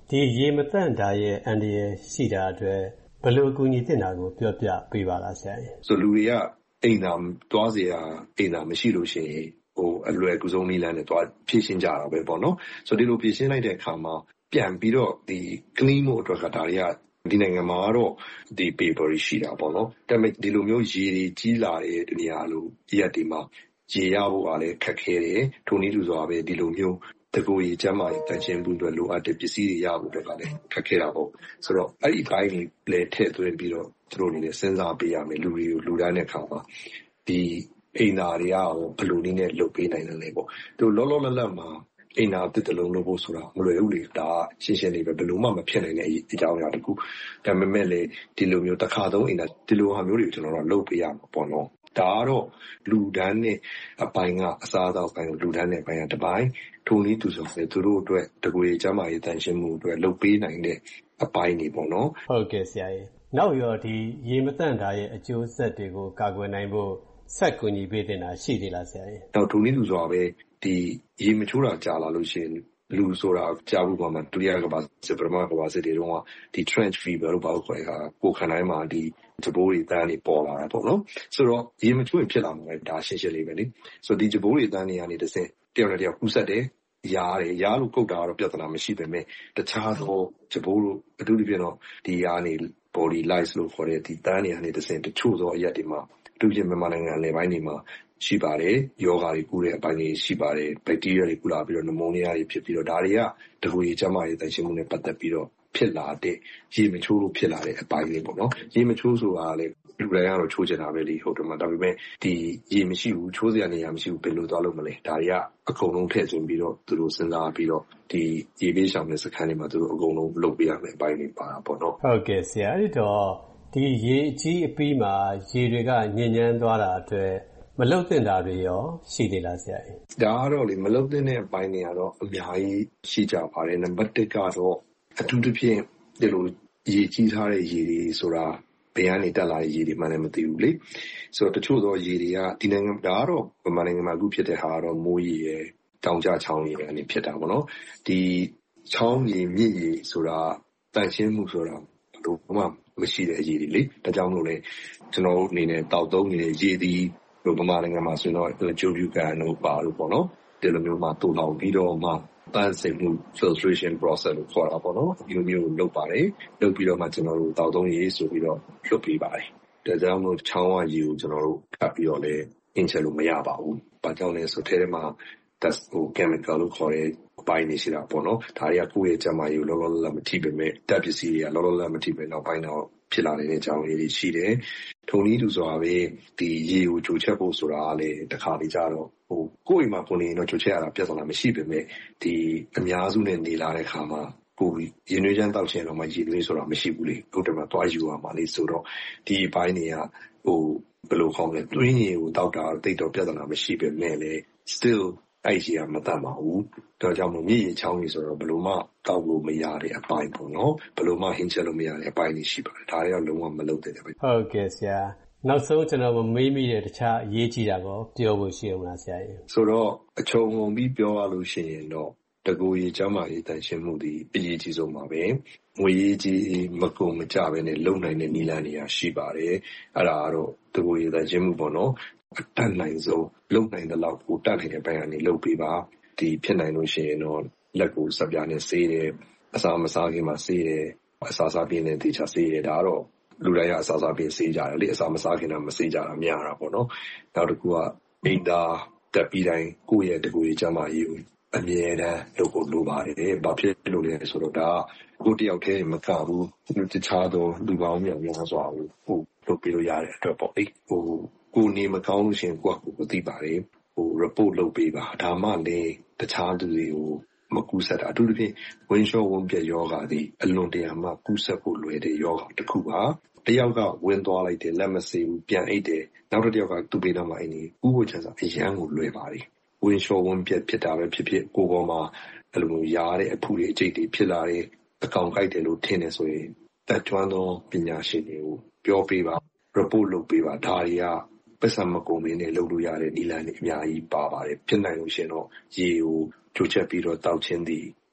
S20: ဒီရေမသန့်တာရဲ့အန္တရာယ်ရှိတာအတွက်ဘယ်လိုအကူအညီသင့်တာကိုပြောပြပေးပါလားဆရာကြီး
S21: ။ဆိုလူတွေကအိမ်သာသွားစရာအိမ်သာမရှိလို့ရှိရင်အလွယ်ကူဆုံးနည်းလမ်းနဲ့သွားဖြည့်ရှင်းကြတာပဲပေါ့နော်။ဆိုဒီလိုဖြည့်ရှင်းလိုက်တဲ့အခါမှာပြန်ပြီးတော့ဒီ clean ဖို့အတွက်ကဒါတွေကဒီနိုင်ငံမှာတော့ဒီ paper ရှိတာပေါ့နော်။ဒါပေမဲ့ဒီလိုမျိုးရေတွေကြီးလာတဲ့နေရာလို့ရက်ဒီမှာရေရဖို့ကလည်းခက်ခဲတယ်။ထိုနည်းတူစွာပဲဒီလိုမျိုးတကူရေကျန်းမာရေးတန်ရှင်းမှုတွေလိုအပ်တဲ့ပစ္စည်းတွေရဖို့အတွက်ကလည်းခက်ခဲတာပေါ့။ဆိုတော့အဲ့ဒီဘိုင်းလေးလည်းထည့်သွင်းပြီးတော့သူတို့အနေနဲ့စဉ်းစားပေးရမယ်လူတွေကိုလူတိုင်းတဲ့အခါမှာဒီအိမ်သားတွေကဘယ်လိုနည်းနဲ့လုပ်ပေးနိုင်တယ်လဲပေါ့။သူလောလောလတ်လတ်မှာအိမ်သားတစ်တလုံးလုပ်ဖို့ဆိုတာမလွယ်ဘူးလေဒါရှင်းရှင်းလေးပဲဘယ်လိုမှမဖြစ်နိုင်တဲ့အကြောင်းအရာတခုဒါပေမဲ့လေဒီလိုမျိုးတစ်ခါသုံးအိမ်သားဒီလိုဟာမျိုးတွေကျွန်တော်တို့လုပ်ပေးရမှာပေါ့နော်ဒါကတော့လူဒန်းနဲ့အပိုင်းကအစားအသောက်ပိုင်းကိုလူဒန်းနဲ့ပိုင်းကတစ်ပိုင်းထိုနည်းသူဆိုသူတို့အတွက်တကူရေကျန်းမာရေးတန်ရှင်းမှုအတွက်လုပ်ပေးနိုင်တဲ့အပိုင်းတွေပေါ့နော်
S20: ဟုတ်ကဲ့ဆရာကြီးနောက်ရောဒီရေမသန့်တာရဲ့အကျိုးဆက်တွေကိုကာကွယ်နိုင်ဖို့ဆက်ကူညီပေးတင်တာရှိသေးလားဆရာကြီး
S21: တော့ထိုနည်းသူဆိုတာပဲဒီရေမချိုးတာကြာလာလို့ရှိရင်လူဆိုတာကြားဖို့မှဒုတိယကဘာစစ်ပရမကဘာစစ်တွေတော့ဒီ trench fever လို့ဘာလို့ခေါ်ရတာကိုခန္ဓာထဲမှာဒီဂျပိုးတွေတန်းတွေပေါ်လာတာပေါ့နော်ဆိုတော့ရေမချိုးရင်ဖြစ်လာမှာပဲဒါရှင်းရှင်းလေးပဲလေဆိုတော့ဒီဂျပိုးတွေတန်းတွေကနေတစ်ဆင့်တယောက်နဲ့တယောက်ကူးဆက်တယ်ရားလို့ကုတ်တာတော့ပြဿနာမရှိပေမဲ့တခြားသောဂျပိုးတို့အထူးသဖြင့်တော့ဒီကနေ body lice လို့ခေါ်တဲ့ဒီတန်းတွေကနေတစ်ဆင့်တချို့သောအရက်တွေမှာအထူးသဖြင့်မြန်မာနိုင်ငံအလယ်ပိုင်းတွေမှာရှိပါတယ်ယောဂါတွေကူးတဲ့အပိုင်းတွေရှိပါတယ်ဘက်တီးရီးယားတွေကူးလာပြီးတော့နမိုးနီးယားတွေဖြစ်ပြီးတော့ဒါတွေကတကူရေကျန်းမာရေးတန်ရှင်းမှုနဲ့ပတ်သက်ပြီးတော့ဖြစ်လာတဲ့ရေမချိုးလို့ဖြစ်လာတဲ့အပိုင်းလေးပေါ့နော်ရေမချိုးဆိုတာလည်းလူတိုင်းကတော့ချိုးချင်တာပဲလေဟုတ်တယ်မှာဒါပေမဲ့ဒီရေမရှိဘူးချိုးစရာနေရာမရှိဘူးဘယ်လိုသွားလို့မလဲဒါတွေကအကုန်လုံးထည့်သွင်းပြီးတော့သူတို့စဉ်းစားပြီးတော့ဒီရေပေးရှောင်တဲ့စခန်းတွေမှာသူတို့အကုန်လုံးလုပ်ပေးရမယ်အပိုင်းတွေပါတာပေါ့နော်
S20: ဟုတ်ကဲ့ဆရာအဲ့တော့ဒီရေအကြီးအပြီးမှာရေတွေကညဉ့်ညမ်းသွားတာအတွက်မလုတ်သင့်တာတွေရောရှိသေးလားဆရာကြီး
S21: ဒါကတော့လေမလုတ်သင့်တဲ့အပိုင်းတွေကတော့အများကြီးရှိကြပါတယ်နံပါတ်1ကတော့အထူးသဖြင့်ဒီလိုရေကြီးထားတဲ့ရေတွေဆိုတာဘယ်ကနေတက်လာတဲ့ရေတွေမှလည်းမသိဘူးလေဆိုတော့တချို့သောရေတွေကဒီနိုင်ငံဒါကတော့ဗမာနိုင်ငံမှာအခုဖြစ်တဲ့ဟာကတော့မိုးရေရယ်တောင်ကျချောင်းရေကနေဖြစ်တာပေါ့နော်ဒီချောင်းရေမြစ်ရေဆိုတာတန့်ရှင်းမှုဆိုတာဘယ်လိုမှမရှိတဲ့အရေတွေလေဒါကြောင့်မလို့လေကျွန်တော်တို့အနေနဲ့တောက်သုံးနေတဲ့ရေသည်ဗမာနိုင်ငံမှာဆိုတော့ဂျိုဘျူကန်တို့ပါလို့ပေါ့နော်ဒီလိုမျိုးမှတူလောင်ပြီးတော့မှတန်းစင်မှု filtration process လို့ခေါ်တာပေါ့နော်ဒီလိုမျိုးလုပ်ပါတယ်လုပ်ပြီးတော့မှကျွန်တော်တို့တောက်သုံးရေဆိုပြီးတော့လွတ်ပေးပါတယ်ဒါကြောင့်မို့ချောင်းဝရေကိုကျွန်တော်တို့ကပ်ပြီးတော့လည်းအင်ချက်လို့မရပါဘူးဘာကြောင့်လဲဆိုထဲမှာ chemical လို့ခေါ်တဲ့အပိုင်းနေရှိတာပေါ့နော်ဒါတွေကကိုယ့်ရဲ့ကျန်းမာရေးကိုလောလောလတ်မထိပေမဲ့တပ်ပစ္စည်းတွေကလောလောလတ်မထိပေမဲ့နောက်ပိုင်းတော့ဖြစ်လာတဲ့အကြောင်းလေးတွေရှိတယ်ထုံနည်းတူစွာပဲဒီရေကိုကြိုချက်ဖို့ဆိုတာကလည်းတစ်ခါလေကြတော့ကိုယ့်အိမ်မှာပုံနေတော့ကြိုချက်ရတာပြဿနာမရှိပေမဲ့ဒီအများစုနဲ့နေလာတဲ့ခါမှာကိုရေနွေးချမ်းတောက်ချင်တော့မှရေနွေးဆိုတာမရှိဘူးလေဟုတ်တယ်မှာသွားယူရမှာလေဆိုတော့ဒီဘိုင်းတွေကဘယ်လိုခေါ်မလဲတွင်းရေကိုတောက်တာတိတ်တော့ပြဿနာမရှိပေမဲ့လေ still အဲ့ဒီကမတတ်ပါဘူးဒါကြောင့်မို့မြည်ရချောင်းကြီးဆိုတော့ဘယ်လိုမှတောက်လို့မရတဲ့အပိုင်းပေါ့နော်ဘယ်လိုမှဟင်းချက်လို့မရတဲ့အပိုင်းကြီးရှိပါတယ်ဒါတွေကလုံးဝမလုပ်တဲ့ပဲ
S20: ဟုတ်ကဲ့ဆရာနောက်ဆုံးကျွန်တော်မေးမိတဲ့တခြားအရေးကြီးတာကိုပြောဖို့ရှိအောင်လားဆရာကြီး
S21: ဆိုတော့အချုံငုံပြီးပြောရလို့ရှိရင်တော့တကူရေကျမ်းမာရေးတန်ရှင်းမှုဒီအရေးကြီးဆုံးပါပဲငွေရေးကြီးမကုန်မကြပဲနဲ့လုံနိုင်တဲ့နည်းလမ်းတွေရှိပါတယ်အဲ့ဒါကတော့တကူရေတန်ရှင်းမှုပေါ့နော်အတတ်နိုင်ဆုံးလုံနိုင်တဲ့လောက်ကိုတတ်နိုင်တဲ့ဘက်ကနေလုပ်ပေးပါဒီဖြစ်နိုင်လို့ရှိရင်တော့လက်ကိုစပြားနဲ့ဆေးတယ်အစာမစားခင်မှာဆေးတယ်အစာစားပြင်းနဲ့တေချာဆေးတယ်ဒါကတော့လူတိုင်းကအစာစားပြင်းဆေးကြတယ်လေအစာမစားခင်ကမဆေးကြတာများတာပေါ့နော်နောက်တစ်ခုကအိမ်သားတက်ပြီးတိုင်းကိုယ့်ရဲ့တကူရေကျန်းမာရေးကိုအမြဲတမ်းလုပ်ဖို့လိုပါတယ်။ဘာဖြစ်လို့လဲဆိုတော့ဒါကိုတယောက်တည်းမကဘူးတခြားသောလူပေါင်းများများစွာကိုလုပ်ပြီးလို့ရတဲ့အတွက်ပေါ့လေကိုနေမကောင်းလို့ရှိရင်ကိုယ့်ကိုသိပါတယ်report လုပ်ပေးပါဒါမှလည်းတခြားလူတွေကိုမကူးဆက်တာအထူးသဖြင့်ဝင်းလျှောဝင်းပြက်ယောဂါသည်အလွန်တရာမှကူးဆက်ဖို့လွယ်တဲ့ယောဂါတစ်ခုပါတယောက်ကဝင်းသွားလိုက်တယ်လက်မဆေးဘူးပြန်အိတ်တယ်နောက်တစ်ယောက်ကသူ့ဘေးနားမှာအိမ်နေဥပ္ပချမ်းစာအရန်ကိုလွယ်ပါတယ်ဝင်းလျှောဝင်းပြက်ဖြစ်တာပဲဖြစ်ဖြစ်ကိုယ်ပေါ်မှာအဲ့လိုမျိုးရားတဲ့အဖူတွေအကျိတ်တွေဖြစ်လာတဲ့အကောင်ကိုက်တယ်လို့ထင်နေဆိုရင်တက်ကျွမ်းသောပညာရှင်တွေကိုပြောပေးပါ report လုပ်ပေးပါဒါတွေကပတ်စံမကုန်မင်းနဲ့လုပ်လို့ရတဲ့နည်းလမ်းတွေအများကြီးပါပါတယ်ဖြစ်နိုင်လို့ရှင်တော့ရေကိုကြိုချက်ပြီးတော့တောက်ချင်းသည်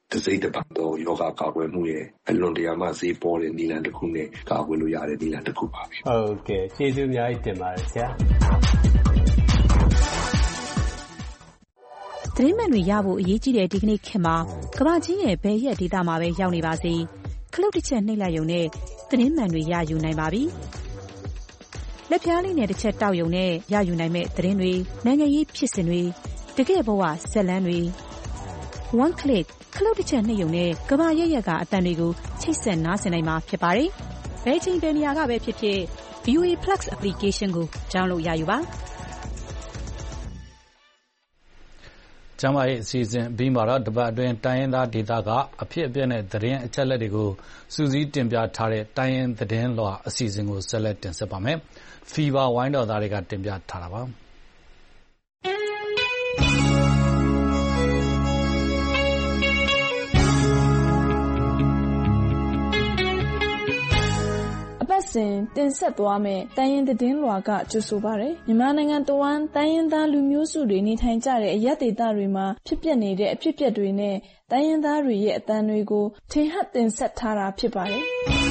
S21: တစိမ့်တစ်ပတ်သောယောဂကာကွယ်မှုရဲ့အလွန်တရာမှဈေးပေါ်တဲ့နည်းလမ်းတစ်ခုနဲ့ကာကွယ်လို့ရတဲ့နည်းလမ်းတစ်ခုပါပဲ
S20: ဟုတ်ကဲ့ကျေးဇူးအများကြီးတင်ပါတယ်ဆရာ
S1: သတင်းမှန်တွေရဖို့အရေးကြီးတဲ့ဒီကနေ့ခေတ်မှာကမ္ဘာကြီးရဲ့ဘယ်ရက်ဒေသမှာပဲရောက်နေပါစေခလုတ်တစ်ချက်နှိပ်လိုက်ရုံနဲ့သတင်းမှန်တွေရယူနိုင်ပါပြီလက်ပြားလေးနဲ့တစ်ချက်တောက်ရုံနဲ့ရယူနိုင်မဲ့သတင်းတွေနိုင်ငံရေးဖြစ်စဉ်တွေတကယ်ဘဝဇက်လန်းတွေ one click ခလုတ်တစ်ချက်နှိပ်ရုံနဲ့ကမ္ဘာရဲ့ရက်ကအတန်တွေကိုချိတ်ဆက်နားဆင်နိုင်မှာဖြစ်ပါတယ်ဘယ်ချိန်ဘယ်နေရာကပဲဖြစ်ဖြစ် VOA Plus application ကို download ရယူပါ
S2: ကျမ်းမာရေးအစီအစဉ်ပြီးမှာတော့တပတ်အတွင်းတိုင်းရင်းသားဒေသကအဖြစ်အပျက်နဲ့သတင်းအချက်အလက်တွေကိုစူးစီးတင်ပြထားတဲ့တိုင်းရင်းသတင်းလွှာအစီအစဉ်ကိုဆက်လက်တင်ဆက်ပါမယ်။ Fever ဝိုင်းတော်သားတွေကတင်ပြထားတာပါ။
S22: စဉ်တင်ဆက်သွားမယ်တိုင်းရင်းသတင်းလွှာကကြိုဆိုပါရယ်မြန်မာနိုင်ငံတဝန်းတိုင်းရင်းသားလူမျိုးစုတွေနေထိုင်ကြတဲ့အရပ်ဒေသတွေမှာဖြစ်ပျက်နေတဲ့အဖြစ်အပျက်တွေနဲ့တိုင်းရင်းသားတွေရဲ့အသံတွေကိုထင်ဟပ်တင်ဆက်ထားတာဖြစ်ပါတယ်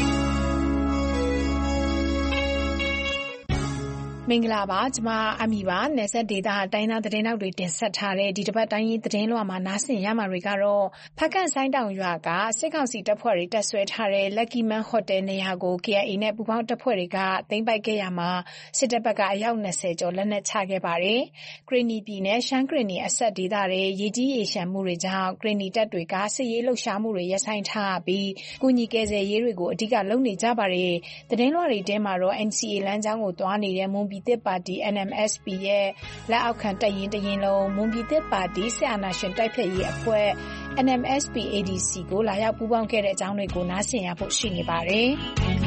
S9: မင်္ဂလာပါကျွန်မအမီပါနယ်ဆက်ဒေတာတိုင်းသားသတင်းနောက်တွေတင်ဆက်ထားတဲ့ဒီတစ်ပတ်တိုင်းရေးသတင်းလွှာမှာနားဆင်ရမှာတွေကတော့ဖကန့်ဆိုင်တောင်ရွာကစစ်ကောင်စီတပ်ဖွဲ့တွေတပ်ဆွဲထားတဲ့ Lucky Man Hotel နေရာကို KIA နဲ့ပူးပေါင်းတပ်ဖွဲ့တွေကသိမ်းပိုက်ခဲ့ရမှာစစ်တပ်ဘက်ကအယောက်20ကျော်လက်နက်ချခဲ့ပါတယ်။ဂရနီပြည်နယ်ရှမ်းဂရနီအဆက်ဒေတာတွေရေကြီးရေရှမ်းမှုတွေကြောင့်ဂရနီတပ်တွေကစစ်ရေးလှုပ်ရှားမှုတွေရပ်ဆိုင်းထားပြီးကုညီကယ်ဆယ်ရေးတွေကိုအဓိကလုပ်နေကြပါတယ်။သတင်းလွှာတွေထဲမှာတော့ NCA လမ်းကြောင်းကိုတွားနေတဲ့မွန်ပြည်သစ်ပါတီ NMSP ရဲ့လက်အောက်ခံတပ်ရင်းတရင်လုံးမွန်ပြည်သစ်ပါတီစစ်အာဏာရှင်တိုက်ဖျက်ရေးအဖွဲ့ NMSP ADC ကိုလာရောက်ပူးပေါင်းခဲ့တဲ့အကြောင်းတွေကိုနားဆင်ရဖို့ရှိနေပါတယ်။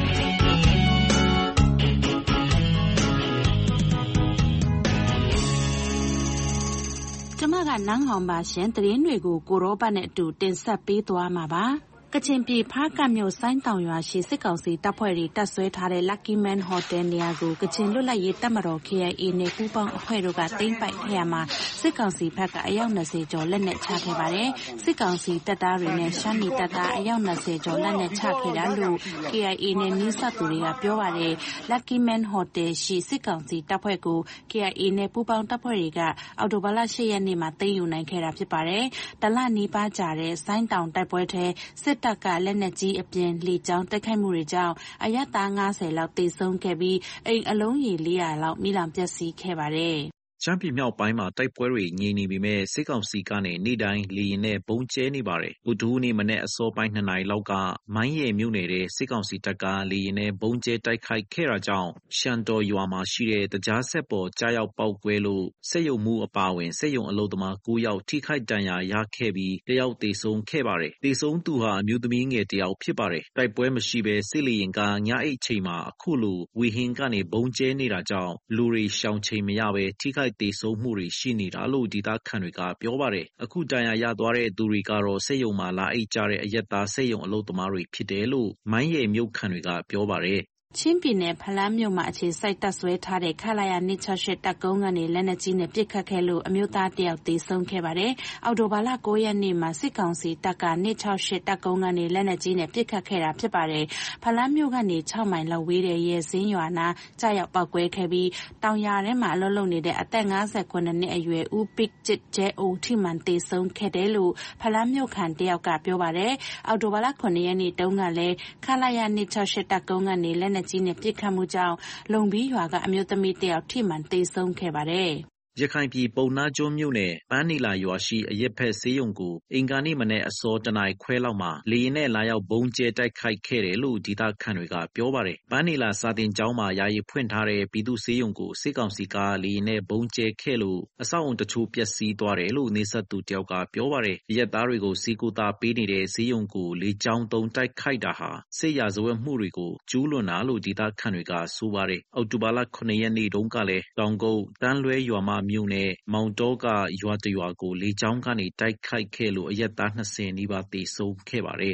S1: ကျမကနန်းဟောင်ပါရှင်သတင်းတွေကိုကိုရောပတ်နဲ့အတူတင်ဆက်ပေးသွားမှာပါ။ကချင်ပြည်ဖားကတ်မြို့ဆိုင်းတောင်ရွာရှိစစ်ကောင်စီတပ်ဖွဲ့တွေတပ်ဆွဲထားတဲ့ Lucky Man Hotel နေရာကိုကချင်လွတ်လပ်ရေးတပ်မတော် KIA နဲ့ပူးပေါင်းအဖွဲ့တို့ကသိမ်းပိုက်ခဲ့ရမှာစစ်ကောင်စီဘက်ကအယောက်20ကျော်လက်နက်ချခဲ့ပါတယ်။စစ်ကောင်စီတပ်သားတွေနဲ့ရှမ်းပြည်တပ်သားအယောက်20ကျော်လက်နက်ချခဲ့တာလို့ KIA နဲ့နှိစက်သူတွေကပြောပါတယ်။ Lucky Man Hotel ရှိစစ်ကောင်စီတပ်ဖွဲ့ကို KIA နဲ့ပူးပေါင်းတပ်ဖွဲ့တွေကအော်တိုဘာလ10ရက်နေ့မှာသိမ်းယူနိုင်ခဲ့တာဖြစ်ပါတယ်။တလနီးပါးကြာတဲ့ဆိုင်းတောင်တိုက်ပွဲထဲစစ်တပ်ကလက်နက်ကြီးအပြင်လေကြောင်းတိုက်ခိုက်မှုတွေကြောင့်အရပ်သား90လောက်သေဆုံးခဲ့ပြီးအိမ်အလုံးရေ400လောက်မိလောင်ပျက်စီးခဲ့ပါတယ်။
S23: ရှမ်းပြည်မြောက်ပိုင်းမှာတိုက်ပွဲတွေငြိမ်နေပေမဲ့စစ်ကောင်စီကနေနေ့တိုင်းလေရင်နဲ့ဘုံကျဲနေပါတယ်။ဗုဒ္ဓဟူးနေ့မနေ့အစောပိုင်း2နာရီလောက်ကမိုင်းရဲမြို့နယ်တဲ့စစ်ကောင်စီတပ်ကလေရင်နဲ့ဘုံကျဲတိုက်ခိုက်ခဲ့တာကြောင့်ရှန်တော်ရွာမှာရှိတဲ့တကြားဆက်ပေါ်ကြားရောက်ပောက်ကွဲလို့စက်ရုံမှုအပါဝင်စက်ရုံအလုပ်သမား9ယောက်ထိခိုက်ဒဏ်ရာရခဲ့ပြီးတယောက်သေဆုံးခဲ့ပါတယ်။သေဆုံးသူဟာအမျိုးသမီးငယ်တယောက်ဖြစ်ပါတယ်။တိုက်ပွဲမရှိဘဲစစ်လေရင်ကညအိတ်ချိန်မှာအခုလိုဝီဟင်ကနေဘုံကျဲနေတာကြောင့်လူတွေရှောင်ချိန်မရဘဲထိခိုက်သေဆုံးမှုတွေရှိနေတာလို့ဒေသခံတွေကပြောပါတယ်။အခုဒဏ်ရာရသွားတဲ့သူတွေကတော့စက်ရုံမှာလာအိတ်ကြတဲ့အရက်သားစက်ရုံအလုပ်သမားတွေဖြစ်တယ်လို့မိုင်းရဲမြို့ခံတွေကပြောပါတယ်။
S1: ချင်းပြည်နယ်ဖလန်းမြို့မှာအခြေစိုက်တပ်ဆွဲထားတဲ့ခလာရ268တပ်ကုန်းကနေလက်နက်ကြီးနဲ့ပစ်ခတ်ခဲ့လို့အမျိုးသားတယောက်သေဆုံးခဲ့ပါတယ်။အော်တိုဘာလ9ရက်နေ့မှာစစ်ကောင်စီတပ်က268တပ်ကုန်းကနေလက်နက်ကြီးနဲ့ပစ်ခတ်ခဲ့တာဖြစ်ပါတယ်။ဖလန်းမြို့ကနေ6မိုင်လောက်ဝေးတဲ့ရဲစင်းရွာနာကြားရောက်ပောက်ကွဲခဲ့ပြီးတောင်ယာထဲမှာအလုပ်လုပ်နေတဲ့အသက်59နှစ်အရွယ်ဦးပစ်ကျစ်ကျဲအုံထိမှန်သေဆုံးခဲ့တယ်လို့ဖလန်းမြို့ခံတယောက်ကပြောပါတယ်။အော်တိုဘာလ9ရက်နေ့တုန်းကလည်းခလာရ268တပ်ကုန်းကနေလက်နက်ကြီးနဲ့ပစ်ခတ်မှုကြောင့်လုံဘီရွာကအမျိုးသမီးတယောက်ထိမှန်သေဆုံးခဲ့ပါတယ်။
S23: ရခိုင်ပြည်ပုံနာကျွန်းမြို့နယ်ပန်းနီလာရွာရှိအရက်ဖက်ဆေးရုံကိုအင်္ဂါနေ့မနေ့အစောတနာရီခွဲလောက်မှာလေရင်နဲ့လာရောက်ဘုံကျဲတိုက်ခိုက်ခဲ့တယ်လို့ဒေသခံတွေကပြောပါတယ်။ပန်းနီလာစာတင်ကျောင်းမှာယာယီဖွင့်ထားတဲ့ပြည်သူ့ဆေးရုံကိုစစ်ကောင်စီကလေရင်နဲ့ဘုံကျဲခဲ့လို့အဆောက်အုံတချို့ပျက်စီးသွားတယ်လို့နေဆက်သူတယောက်ကပြောပါတယ်။ရက်သားတွေကိုစီကူတာပေးနေတဲ့ဆေးရုံကိုလေကြောင်းသုံးတိုက်ခိုက်တာဟာစစ်ရာဇဝတ်မှုတွေကိုကျူးလွန်တာလို့ဒေသခံတွေကဆိုပါတယ်။အောက်တိုဘာလ9ရက်နေ့တုန်းကလည်းတောင်ကုတ်တန်းလွဲရွာမမြို့နယ်မောင်တောကရွာတရွာကိုလေကြောင်းကနေတိုက်ခိုက်ခဲ့လို့အရက်သား20နီးပါးသေဆုံးခဲ့ပါတယ်။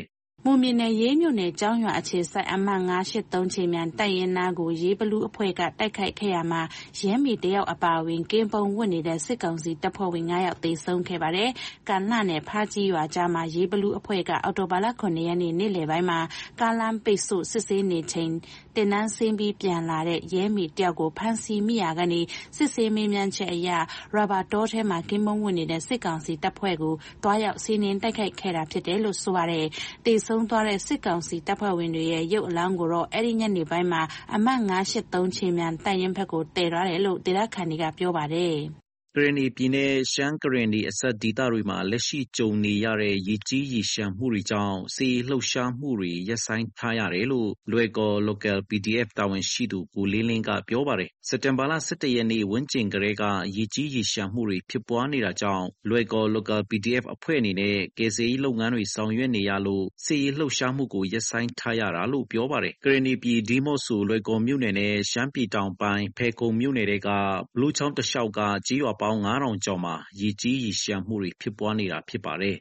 S1: မွန်ပြည်နယ်ရေးမြို့နယ်ကျောင်းရွာအခြေစိုက်အမှတ်983ချိန်မြန်တိုက်ရင်နာကိုရေးဘလူးအဖွဲ့ကတိုက်ခိုက်ခဲ့ရမှာရဲမီတယောက်အပါအဝင်ကင်းပုံဝတ်နေတဲ့စစ်ကောင်စီတပ်ဖွဲ့ဝင်9ယောက်သေဆုံးခဲ့ပါတယ်။ကာလနဲ့ဖားကြီးရွာကြားမှာရေးဘလူးအဖွဲ့ကအော်တိုဘာလ9ရက်နေ့နေ့လယ်ပိုင်းမှာကားလမ်းပိတ်ဆို့စစ်ဆေးနေချိန်တင်နန်းဆင်းပြီးပြန်လာတဲ့ရဲမီတယောက်ကိုဖမ်းဆီးမိရာကနေစစ်ဆေးမေးမြန်းချက်အရရာဘာတောထဲမှာကင်းပုံဝတ်နေတဲ့စစ်ကောင်စီတပ်ဖွဲ့ကိုတွားရောက်စီးနင်းတိုက်ခိုက်ခဲ့တာဖြစ်တယ်လို့ဆိုပါတယ်။သေဆုံးသွားတဲ့စစ်ကောင်စီတပ်ဖွဲ့ဝင်တွေရဲ့ရုပ်အလောင်းကိုတော့အဲ့ဒီညနေပိုင်းမှာအမှတ်983ချိန်မြန်တိုက်ရင်ဘက်ကိုတည်ထားတယ်လို့ဒေသခံတွေကပြောပါတယ်။
S23: ကရင်နီပြည်နယ်ရှမ်းကရင်နီအစပ်ဒေသတွေမှာလက်ရှိကြုံနေရတဲ့ရေကြီးရေရှမ်းမှုတွေကြောင့်စီလှုပ်ရှားမှုတွေရပ်ဆိုင်းထားရတယ်လို့လွယ်ကော် local PDF တာဝန်ရှိသူကိုလင်းလင်းကပြောပါတယ်စက်တင်ဘာလ17ရက်နေ့ဝန်းကျင်ကလေးကရေကြီးရေရှမ်းမှုတွေဖြစ်ပွားနေတာကြောင့်လွယ်ကော် local PDF အဖွဲ့အနေနဲ့ကယ်ဆယ်ရေးလုပ်ငန်းတွေဆောင်ရွက်နေရလို့စီလှုပ်ရှားမှုကိုရပ်ဆိုင်းထားရတာလို့ပြောပါတယ်ကရင်နီပြည်ဒီမော့ဆိုလွယ်ကော်မြို့နယ်နဲ့ရှမ်းပြည်တောင်ပိုင်းဖဲခုံမြို့နယ်တွေကဘလူးချောင်းတလျှောက်ကကြေးရွာပေါင်း9000ကျော်မှာရေကြီးရေရှမ်းမှုတွေဖြစ်ပွားနေတာဖြစ်ပါတယ်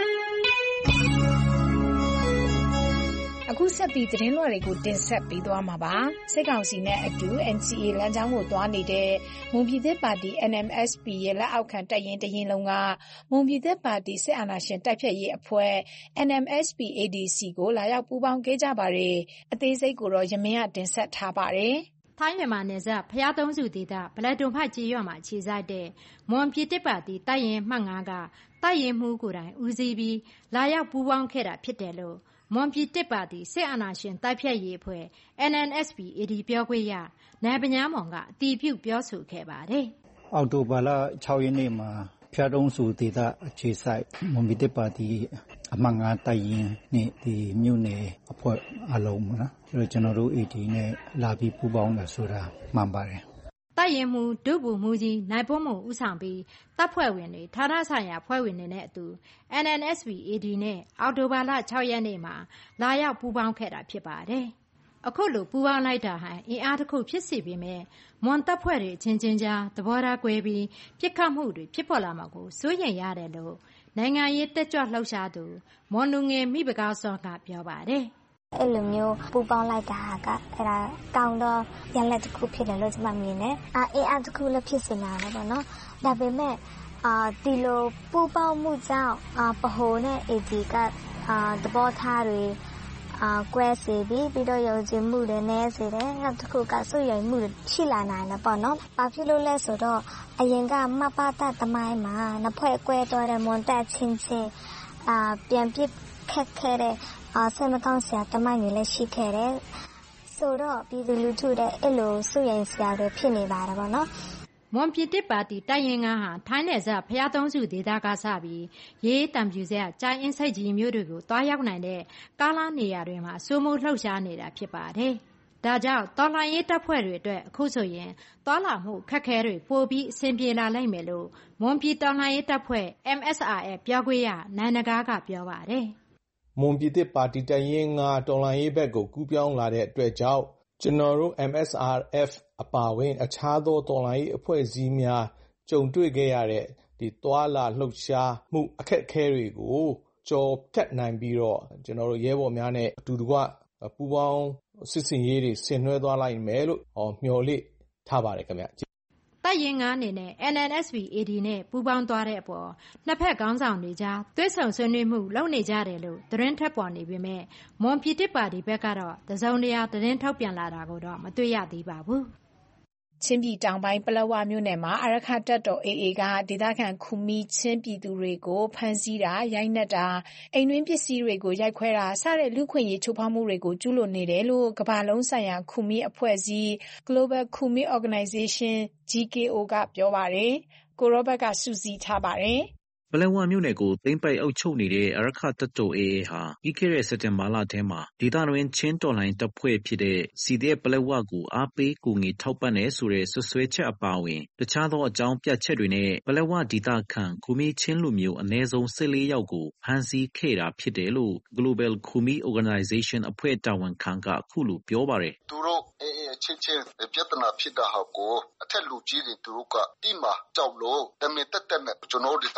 S9: အခုဆက်ပြီးသတင်းလွှာတွေကိုတင်ဆက်ပေးသွားမှာပါစစ်ကောင်စီနဲ့အတူ NCA လမ်းကြောင်းကိုသွားနေတဲ့မွန်ပြည်သစ်ပါတီ NMSP ရဲ့လက်အောက်ခံတပ်ရင်းတရင်လုံးကမွန်ပြည်သစ်ပါတီစစ်အာဏာရှင်တိုက်ဖျက်ရေးအဖွဲ့ NMSP ADC ကိုလာရောက်ပူးပေါင်းခဲ့ကြပါတယ်အသေးစိတ်ကိုတော့ရမင်းကတင်ဆက်ထားပါတယ်
S4: ထိုင်းမြန်မာနယ်စပ်ဖျားသုံးစုဒေသဗလက်တုံဖတ်ကြီးရွာမှာခြေစိုက်တဲ့မွန်ပြည်တစ်ပါတီတိုက်ရင်မှတ်9ကတိုက်ရင်မှုကိုယ်တိုင်ဦးစီးပြီးလာရောက်ပူးပေါင်းခဲ့တာဖြစ်တယ်လို့မွန်ပြည်တစ်ပါတီစစ်အာဏာရှင်တိုက်ဖျက်ရေးအဖွဲ့ NNSP AD ပြောခွင့်ရနိုင်ပညာမောင်ကအတည်ပြုပြောဆိုခဲ့ပါတယ်
S6: ။အော်တိုဘာလ6ရက်နေ့မှာဖျားသုံးစုဒေသအခြေစိုက်မွန်ပြည်တစ်ပါတီအမှတ်9တိုက်ရင်နဲ့ဒီမြို့နယ်အဖွဲ့အလုံးပေါ့နော်ကျွန်တော်တို့ AD နဲ့လာပြီးပူးပေါင်းတာဆိုတာမှန်ပါတယ်
S4: တိုက်ရင်မှုဒုဗိုလ်မှူးကြီးနိုင်ပေါ်မှုဦးဆောင်ပြီးတပ်ဖွဲ့ဝင်တွေဌာနဆိုင်ရာဖွဲ့ဝင်တွေနဲ့အတူ NNSP AD နဲ့အော်တိုဘာလ6ရက်နေ့မှာလာရောက်ပူးပေါင်းခဲ့တာဖြစ်ပါတယ်အခုလိုပူးပေါင်းလိုက်တာဟာအင်အားတစ်ခုဖြစ်စီပေမဲ့မွန်တပ်ဖွဲ့တွေချင်းချင်းကြားသဘောထားကွဲပြီးပြစ်ခတ်မှုတွေဖြစ်ပေါ်လာမှာကိုစိုးရိမ်ရတယ်လို့နိုင်ငံရေးတက်ကြွလှုပ်ရှားသူမွန်လူငယ်မိဘကောင်းစောကပြောပါတယ်
S12: အဲ့လိုမျိုးပူပေါင်းလိုက်တာကအဲ့ဒါကောင်းတော့ရလက်တစ်ခုဖြစ်တယ်လို့ကျွန်မမြင်တယ်အင်အားတစ်ခုလည်းဖြစ်စင်လာတယ်ပေါ့နော်ဒါပေမဲ့ဒီလိုပူပေါင်းမှုကြောင့်ပဟိုနဲ့ AD ကသဘောထားတွေကွဲစေပြီးတော့ယုံကြည်မှုတွေနည်းစေတယ်နောက်တစ်ခုကစွန့်ရည်မှုရှိလာနိုင်တယ်ပေါ့နော်ဘာဖြစ်လို့လဲဆိုတော့အရင်ကမပတသမိုင်းမှာနှစ်ဖွဲ့ကွဲသွားတဲ့မွန်တပ်ချင်းပြန်ပြစ်ခက်ခဲတဲ့ဆက်မကောင်းစရာတမိုင်းတွေလည်းရှိခဲ့တယ်ဆိုတော့ပြည်သူလူထုတဲ့အဲ့လိုစွန့်ရည်စရာတွေဖြစ်နေပါတယ်ပေါ့နော်
S4: မွန်ပြည်တစ်ပါတီတိုက်ရင်ဟာထိုင်းနယ်စပ်ဖျားသုံးစုဒေသကစပြီးရေးတံပြူစရာကြိုင်းအင်းစိတ်ကြီးမျိုးတွေကိုတွားရောက်နိုင်တဲ့ကားလားနေရာတွေမှာစိုးမိုးလှုပ်ရှားနေတာဖြစ်ပါတယ်။ဒါကြောင့်တော်လှန်ရေးတပ်ဖွဲ့တွေအတွက်အခုဆိုရင်တွာလာမှုခက်ခဲတွေပိုပြီးအဆင်ပြေလာလိမ့်မယ်လို့မွန်ပြည်တော်လှန်ရေးတပ်ဖွဲ့ MSRF ပြောခွင့်ရနိုင်နဂါးကပြောပါတယ်
S24: ။မွန်ပြည်တစ်ပါတီတိုက်ရင်တော်လှန်ရေးဘက်ကိုကူးပြောင်းလာတဲ့အတွက်ကြောင့်ကျွန်တော်တို့ MSRF အပါအဝင်အခြားသောတော်လှန်ရေးအဖွဲ့အစည်းများကြုံတွေ့ခဲ့ရတဲ့ဒီတွာလာလှုပ်ရှားမှုအခက်အခဲတွေကိုကျော်ဖြတ်နိုင်ပြီးတော့ကျွန်တော်တို့ရဲဘော်များနဲ့အတူတကွပူးပေါင်းစစ်စင်ရေးတွေဆင်နွှဲသွားလိုက်မယ်လို့မျှော်လင့်ထားပါတယ်ခင်ဗျ
S4: တိုက်ရင်အနေနဲ့ NNSP AD နဲ့ပူးပေါင်းသွားတဲ့အပေါ်နှစ်ဖက်ခေါင်းဆောင်တွေကြားသွေးဆုံဆွေးနွေးမှုလုပ်နေကြတယ်လို့သတင်းထပ်ပေါ်နေပေမဲ့မွန်ပြည်တစ်ပါတီဘက်ကတော့တစုံတရာသတင်းထုတ်ပြန်လာတာကိုတော့မတွေ့ရသေးပါဘူး
S9: ချင်းပြည်တောင်ပိုင်းပလက်ဝမြို့နယ်မှာအာရခတပ်တော် AA ကဒေသခံခူမီချင်းပြည်သူတွေကိုဖမ်းဆီးတာရိုက်နှက်တာအိမ်တွင်းပစ္စည်းတွေကိုရိုက်ခွဲတာစတဲ့လူခွင့်ရေးချိုးဖောက်မှုတွေကိုကျူးလွန်နေတယ်လို့ကမ္ဘာလုံးဆိုင်ရာခူမီအဖွဲ့အစည်း Global Khmer Organization GKO ကပြောပါတယ်။ကိုရောဘတ်ကစူးစီးထားပါတယ်။
S23: ပလက်ဝမြို့နယ်ကိုသိမ်းပိုက်အုပ်ချုပ်နေတဲ့အာရခတပ်တော် AA ဟာပြီးခဲ့တဲ့စက်တင်ဘာလထဲမှာဒေသတွင်းချင်းတော်လှန်တပ်ဖွဲ့ဖြစ်တဲ့ CDF ပလက်ဝကိုအားပေးကူညီထောက်ပံ့တဲ့ဆိုတဲ့ဆွဆွဲချက်အပါအဝင်တခြားသောအကြောင်းပြချက်တွေနဲ့ပလက်ဝဒေသခံခူမီချင်းလူမျိုးအနည်းဆုံး14ယောက်ကိုဖမ်းဆီးခဲ့တာဖြစ်တယ်လို့ Global Khmer Organization အဖွဲ့တာဝန်ခံကအခုလိုပြောပါတယ်
S25: သူတို့ AA ချင်းပြဿနာဖြစ်တာဟာကိုအထက်လူကြီးတွေသူတို့ကတိမာကြောက်လို့တမင်တက်တက်နဲ့ကျွန်တော်ဒေသခံတွေ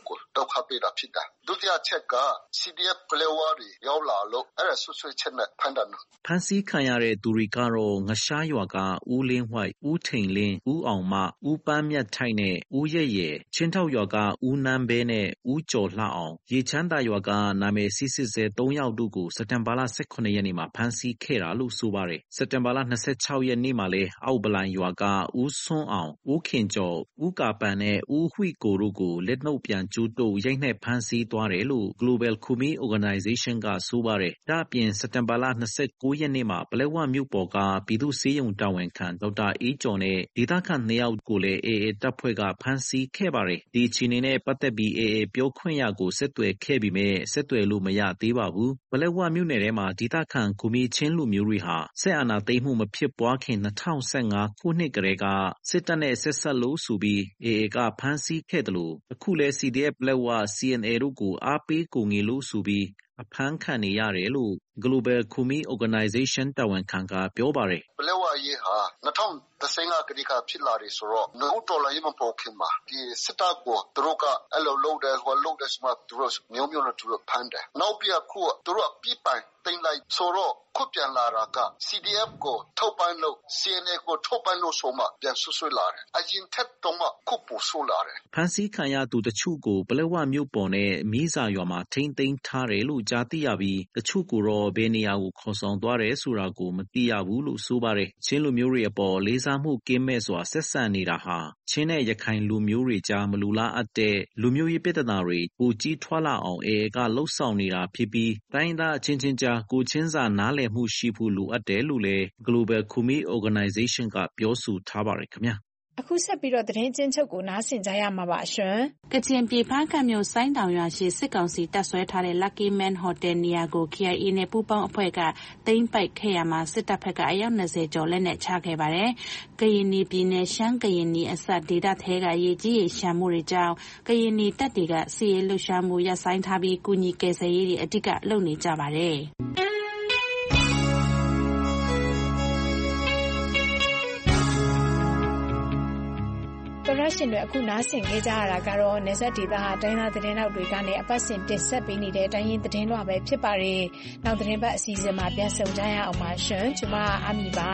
S25: ကိုဒုက္ခပေးတာဖြစ်တယ်ဒုတိယချက်က CDF ပလက်ဝါတွေရောက်လာလို့အဲ့ဒါဆွဆွချက်နဲ့ဖမ်းတယ်
S23: ဖမ်းဆီးခံရတဲ့သူတွေကတော့ငရှားရွာကဦးလင်းဝိုက်ဦးထိန်လင်းဦးအောင်မဦးပန်းမြတ်ထိုက်နဲ့ဦးရဲ့ရဲ့ချင်းထောက်ရွာကဦးနန်းဘဲနဲ့ဦးကျော်လှအောင်ရေချမ်းသာရွာကနာမည်စီစစ်စဲ3ယောက်တို့ကိုစက်တင်ဘာလ18ရက်နေ့မှာဖမ်းဆီးခဲ့တာလို့ဆိုပါတယ်စက်တင်ဘာလ26ရက်နေ့မှာလဲအောက်ပလိုင်ရွာကဦးဆွန်းအောင်ဦးခင်ကျော်ဦးကာပန်နဲ့ဦးဝှိကိုတို့ကိုလက်နှုတ်ပြန်ကျူးတို့ရိုက်နှက်ဖမ်းဆီးသွားတယ်လို့ Global Khmer Organization ကဆိုပါတယ်ဒါအပြင်စက်တင်ဘာလ29ရက်နေ့မှာပလက်ဝမြို့ပေါ်ကပြည်သူ့ဆေးရုံတာဝန်ခံဒေါက်တာအေးကျော်နဲ့ဒေသခံ2ယောက်ကိုလည်း AA တပ်ဖွဲ့ကဖမ်းဆီးခဲ့ပါတယ်ဒီအခြေအနေနဲ့ပတ်သက်ပြီး AA ပြောခွင့်ရကိုဆက်သွယ်ခဲ့ပြီးမဲ့ဆက်သွယ်လို့မရသေးပါဘူးပလက်ဝမြို့နယ်ထဲမှာဒေသခံခူမီချင်းလူမျိုးတွေဟာဆက်အာဏာသိမ်းမှုမဖြစ်ပွားခင်2015ခုနှစ်ကတည်းကစစ်တပ်နဲ့ဆက်ဆက်လို့ဆိုပြီး AA ကဖမ်းဆီးခဲ့တယ်လို့အခုလဲ CDF ပလက်ဝ CNA တို့ကိုအားပေးကူညီလို့ဆိုပြီးအဖမ်းခံနေရတယ်လို့ Global Khmer Organization တာဝန်ခံကပြောပါတယ်
S25: ပလက်ဝရေးဟာ2015ကတည်းကဖြစ်လာတယ်ဆိုတော့နှုတ်တော်လည်းမပေါ်ခင်မှာဒီစစ်တပ်ကိုသူတို့ကအဲ့လိုလုပ်တယ်ဟိုလုပ်တယ်ဆိုမှသူတို့မျိုးမျိုးနဲ့သူတို့ဖမ်းတယ်နောက်ပြခုသူတို့ပြပိုင်တင်လိုက်ဆိုတော့ခုပြန်လာတာက CDF ကိုထောက်ပံ့လို့ CNA ကိုထောက်ပံ့လို့ဆိုမှပြန်ဆွလာတယ်အရင်ထက်တော့မှခုပူဆိုးလာတယ်
S23: ဖမ်းဆီးခံရသူတချို့ကိုပလက်ဝမြို့ပေါ်နဲ့မီးစာရွာမှာထိန်းသိမ်းထားတယ်လို့ကြားသိရပြီးတချို့ကိုတော့ဘယ်နေရာကိုခေါ်ဆောင်သွားတယ်ဆိုတာကိုမသိရဘူးလို့ဆိုပါတယ်ချင်းလူမျိုးတွေအပေါ်လေးစားမှုကင်းမဲ့စွာဆက်ဆံနေတာဟာချင်းနဲ့ရခိုင်လူမျိုးတွေကြားမလူလားအပ်တဲ့လူမျိုးရေးပြဿနာတွေပိုကြီးထွားလာအောင်AAကလှုပ်ဆောင်နေတာဖြစ်ပြီးတိုင်းသားအချင်းချင်းကြားကိုချင်းစာနားလည်မှုရှိဖို့လိုအပ်တယ်လို့လည်း Global Khmer Organization ကပြောဆိုထားပါတယ်ခင်ဗျာ
S9: အခုဆက်ပြီးတော့သတင်းချင်းချုပ်ကိုနားဆင်ကြရမှာပါရှင်
S1: ကချင်ပြည်ဖားကမြို့ဆိုင်းတောင်ရွာရှိစစ်ကောင်စီတပ်ဆွဲထားတဲ့ Lucky Man Hotel နေရာကို KIA နဲ့ပူးပေါင်းအဖွဲ့ကသိမ်းပိုက်ခဲ့ရမှာစစ်တပ်ဘက်ကအယောက်20ကျော်လက်နက်ချခဲ့ပါတယ်။ကရင်ပြည်နယ်ရှမ်းကရင်အစပ်ဒေသထဲကရေကြီးရေရှမ်းမှုတွေကြောင့်ကရင်တပ်တွေကစီရေးလှုပ်ရှားမှုရပ်ဆိုင်းထားပြီးကုညီကယ်ဆယ်ရေးတွေအဓိကလုပ်နေကြပါတယ်။
S9: ရရှင်တွေအခုနားဆင်ခဲ့ကြရတာကတော့နေဆက်ဒေသဟာတိုင်းသားသတင်းတောက်တွေကနေအပတ်စဉ်တင်ဆက်ပေးနေတဲ့တိုင်းရင်းသတင်းလွှာပဲဖြစ်ပါတယ်။နောက်သတင်းပတ်အစီအစဉ်မှာပြန်ဆုံကြရအောင်ပါရှင်။ကျွန်မအမီပါ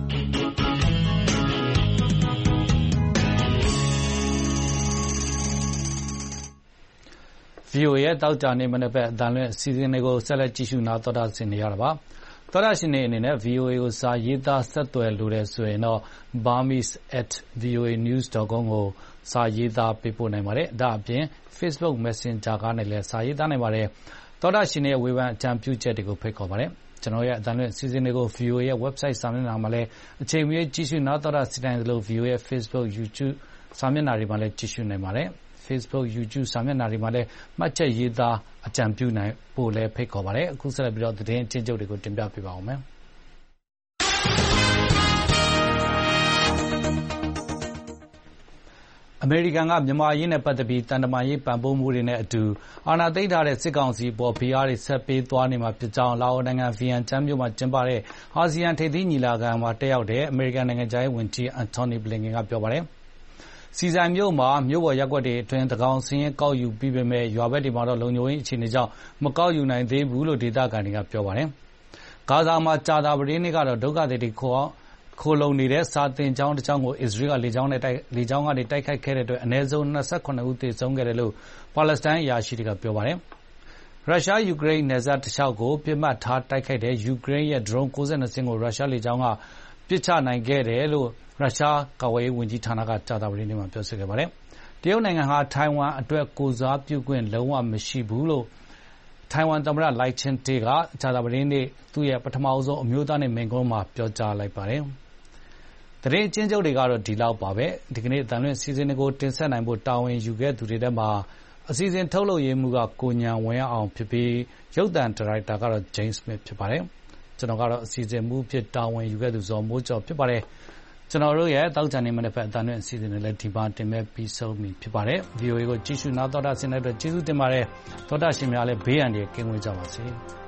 S2: ။ VOA ရဲ့တောက်ကြနေမနေ့ပဲအတန်လွင့်စီစဉ်တွေကိုဆက်လက်ကြည့်ရှုနားတော်တာဆင်နေရတာပါ။သောရရှင်တွေအနေနဲ့ VOA ကိုစာရေးသားဆက်သွယ်လိုတဲ့ဆိုရင်တော့ burmese@voanews.com ကိုစာရေးသားပေးပို့နိုင်ပါတယ်။ဒါအပြင် Facebook Messenger ကနေလည်းစာရေးသားနိုင်ပါတယ်။သောရရှင်တွေရဲ့ဝေဖန်အကြံပြုချက်တွေကိုဖိတ်ခေါ်ပါတယ်။ကျွန်တော်ရဲ့အတန်လွင့်စီစဉ်တွေကို VOA ရဲ့ website စာမျက်နှာမှာလည်းအချိန်မရွေးကြည့်ရှုနားတော်တာစီတိုင်းသလို VOA ရဲ့ Facebook YouTube စာမျက်နှာတွေမှာလည်းကြည့်ရှုနိုင်ပါတယ်။ Facebook YouTube စာမျက်နှာတွေမှာလည်းမှတ်ချက်ရေးသားအကြံပြုနိုင်ဖို့လည်းဖိတ်ခေါ်ပါတယ်အခုဆက်လက်ပြီးတော့သတင်းချင်းချုပ်တွေကိုတင်ပြပေးပါဦးမယ်အမေရိကန်ကမြန်မာရေးနဲ့ပတ်သက်ပြီးတန်တမာရေးပံ့ပိုးမှုတွေနဲ့အတူအာဏာသိမ်းထားတဲ့စစ်ကောင်စီပေါ်ဖိအားတွေဆက်ပေးသွားနေမှာဖြစ်ကြောင်းလာအိုနိုင်ငံဗီယန်ကျန်းမြို့မှာကျင်းပတဲ့အာဆီယံထိပ်သီးညီလာခံမှာတက်ရောက်တဲ့အမေရိကန်နိုင်ငံသားဝန်ကြီးအန်တိုနီဘလင်ကန်ကပြောပါတယ်စီဇန်မြို့မှာမြို့ပေါ်ရပ်ကွက်တွေအတွင်းတကောင်စင်းရင်ကောက်ယူပြီးပေမဲ့ရွာဘက်တွေမှာတော့လုံခြုံရေးအခြေအနေကြောင့်မကောက်ယူနိုင်သေးဘူးလို့ဒေသခံတွေကပြောပါတယ်။ဂါဇာမှာကြာတာပတေးနေ့ကတော့ဒုက္ခသည်တွေခိုလုံနေတဲ့စာတင်ကျောင်းတစ်ကျောင်းကိုအစ္စရေးကလေကြောင်းကနေတိုက်ခိုက်ခဲ့တဲ့အတွက်အနည်းဆုံး28ဦးသေဆုံးခဲ့တယ်လို့ပါလက်စတိုင်းအရာရှိတွေကပြောပါတယ်။ရုရှားယူကရိန်းနယ်စပ်တစ်လျှောက်ကိုပြစ်မှတ်ထားတိုက်ခိုက်တဲ့ယူကရိန်းရဲ့ drone 62စင်းကိုရုရှားလေကြောင်းကပစ်ချနိုင်ခဲ့တယ်လို့ရုရှားကာကွယ်ရေးဝန်ကြီးဌာနကကြာသပတေးနေ့မှာပြောဆိုခဲ့ပါတယ်။တရုတ်နိုင်ငံဟာထိုင်ဝမ်အတွက်ကိုစားပြုခွင့်လုံးဝမရှိဘူးလို့ထိုင်ဝမ်သမ္မတလိုက်ချင်တေကကြာသပတေးနေ့သူ့ရဲ့ပထမဆုံးအမျိုးသားနဲ့မိန့်ခွန်းမှာပြောကြားလိုက်ပါတယ်။သတင်းချင်းချုပ်တွေကတော့ဒီလောက်ပါပဲ။ဒီကနေ့အတန်လွင့်စီစဉ်တွေကိုတင်ဆက်နိုင်ဖို့တာဝန်ယူခဲ့သူတွေထဲမှာအစီအစဉ်ထုတ်လုပ်ရေးမှူးကကိုညံဝင်းအောင်ဖြစ်ပြီးရုပ်သံဒါရိုက်တာကတော့ James Smith ဖြစ်ပါတယ်။ကျွန်တော်ကတော့အစီအစဉ်မှူးဖြစ်တာဝန်ယူခဲ့သူဇော်မိုးကျော်ဖြစ်ပါတယ်။ကျွန်တော်တို့ရဲ့တောက်ချန်နေမနေ့ဖက်အတန်နဲ့အစီအစဉ်တွေလည်းဒီပါတင်မဲ့ပြီးဆုံးပြီဖြစ်ပါတယ်။ VOA ကိုကြည့်ရှုနားတော်တာဆင်တဲ့အတွက်ကျေးဇူးတင်ပါတယ်။သောတာရှင်များလည်းဘေးရန်တွေကင်းဝေးကြပါစေ။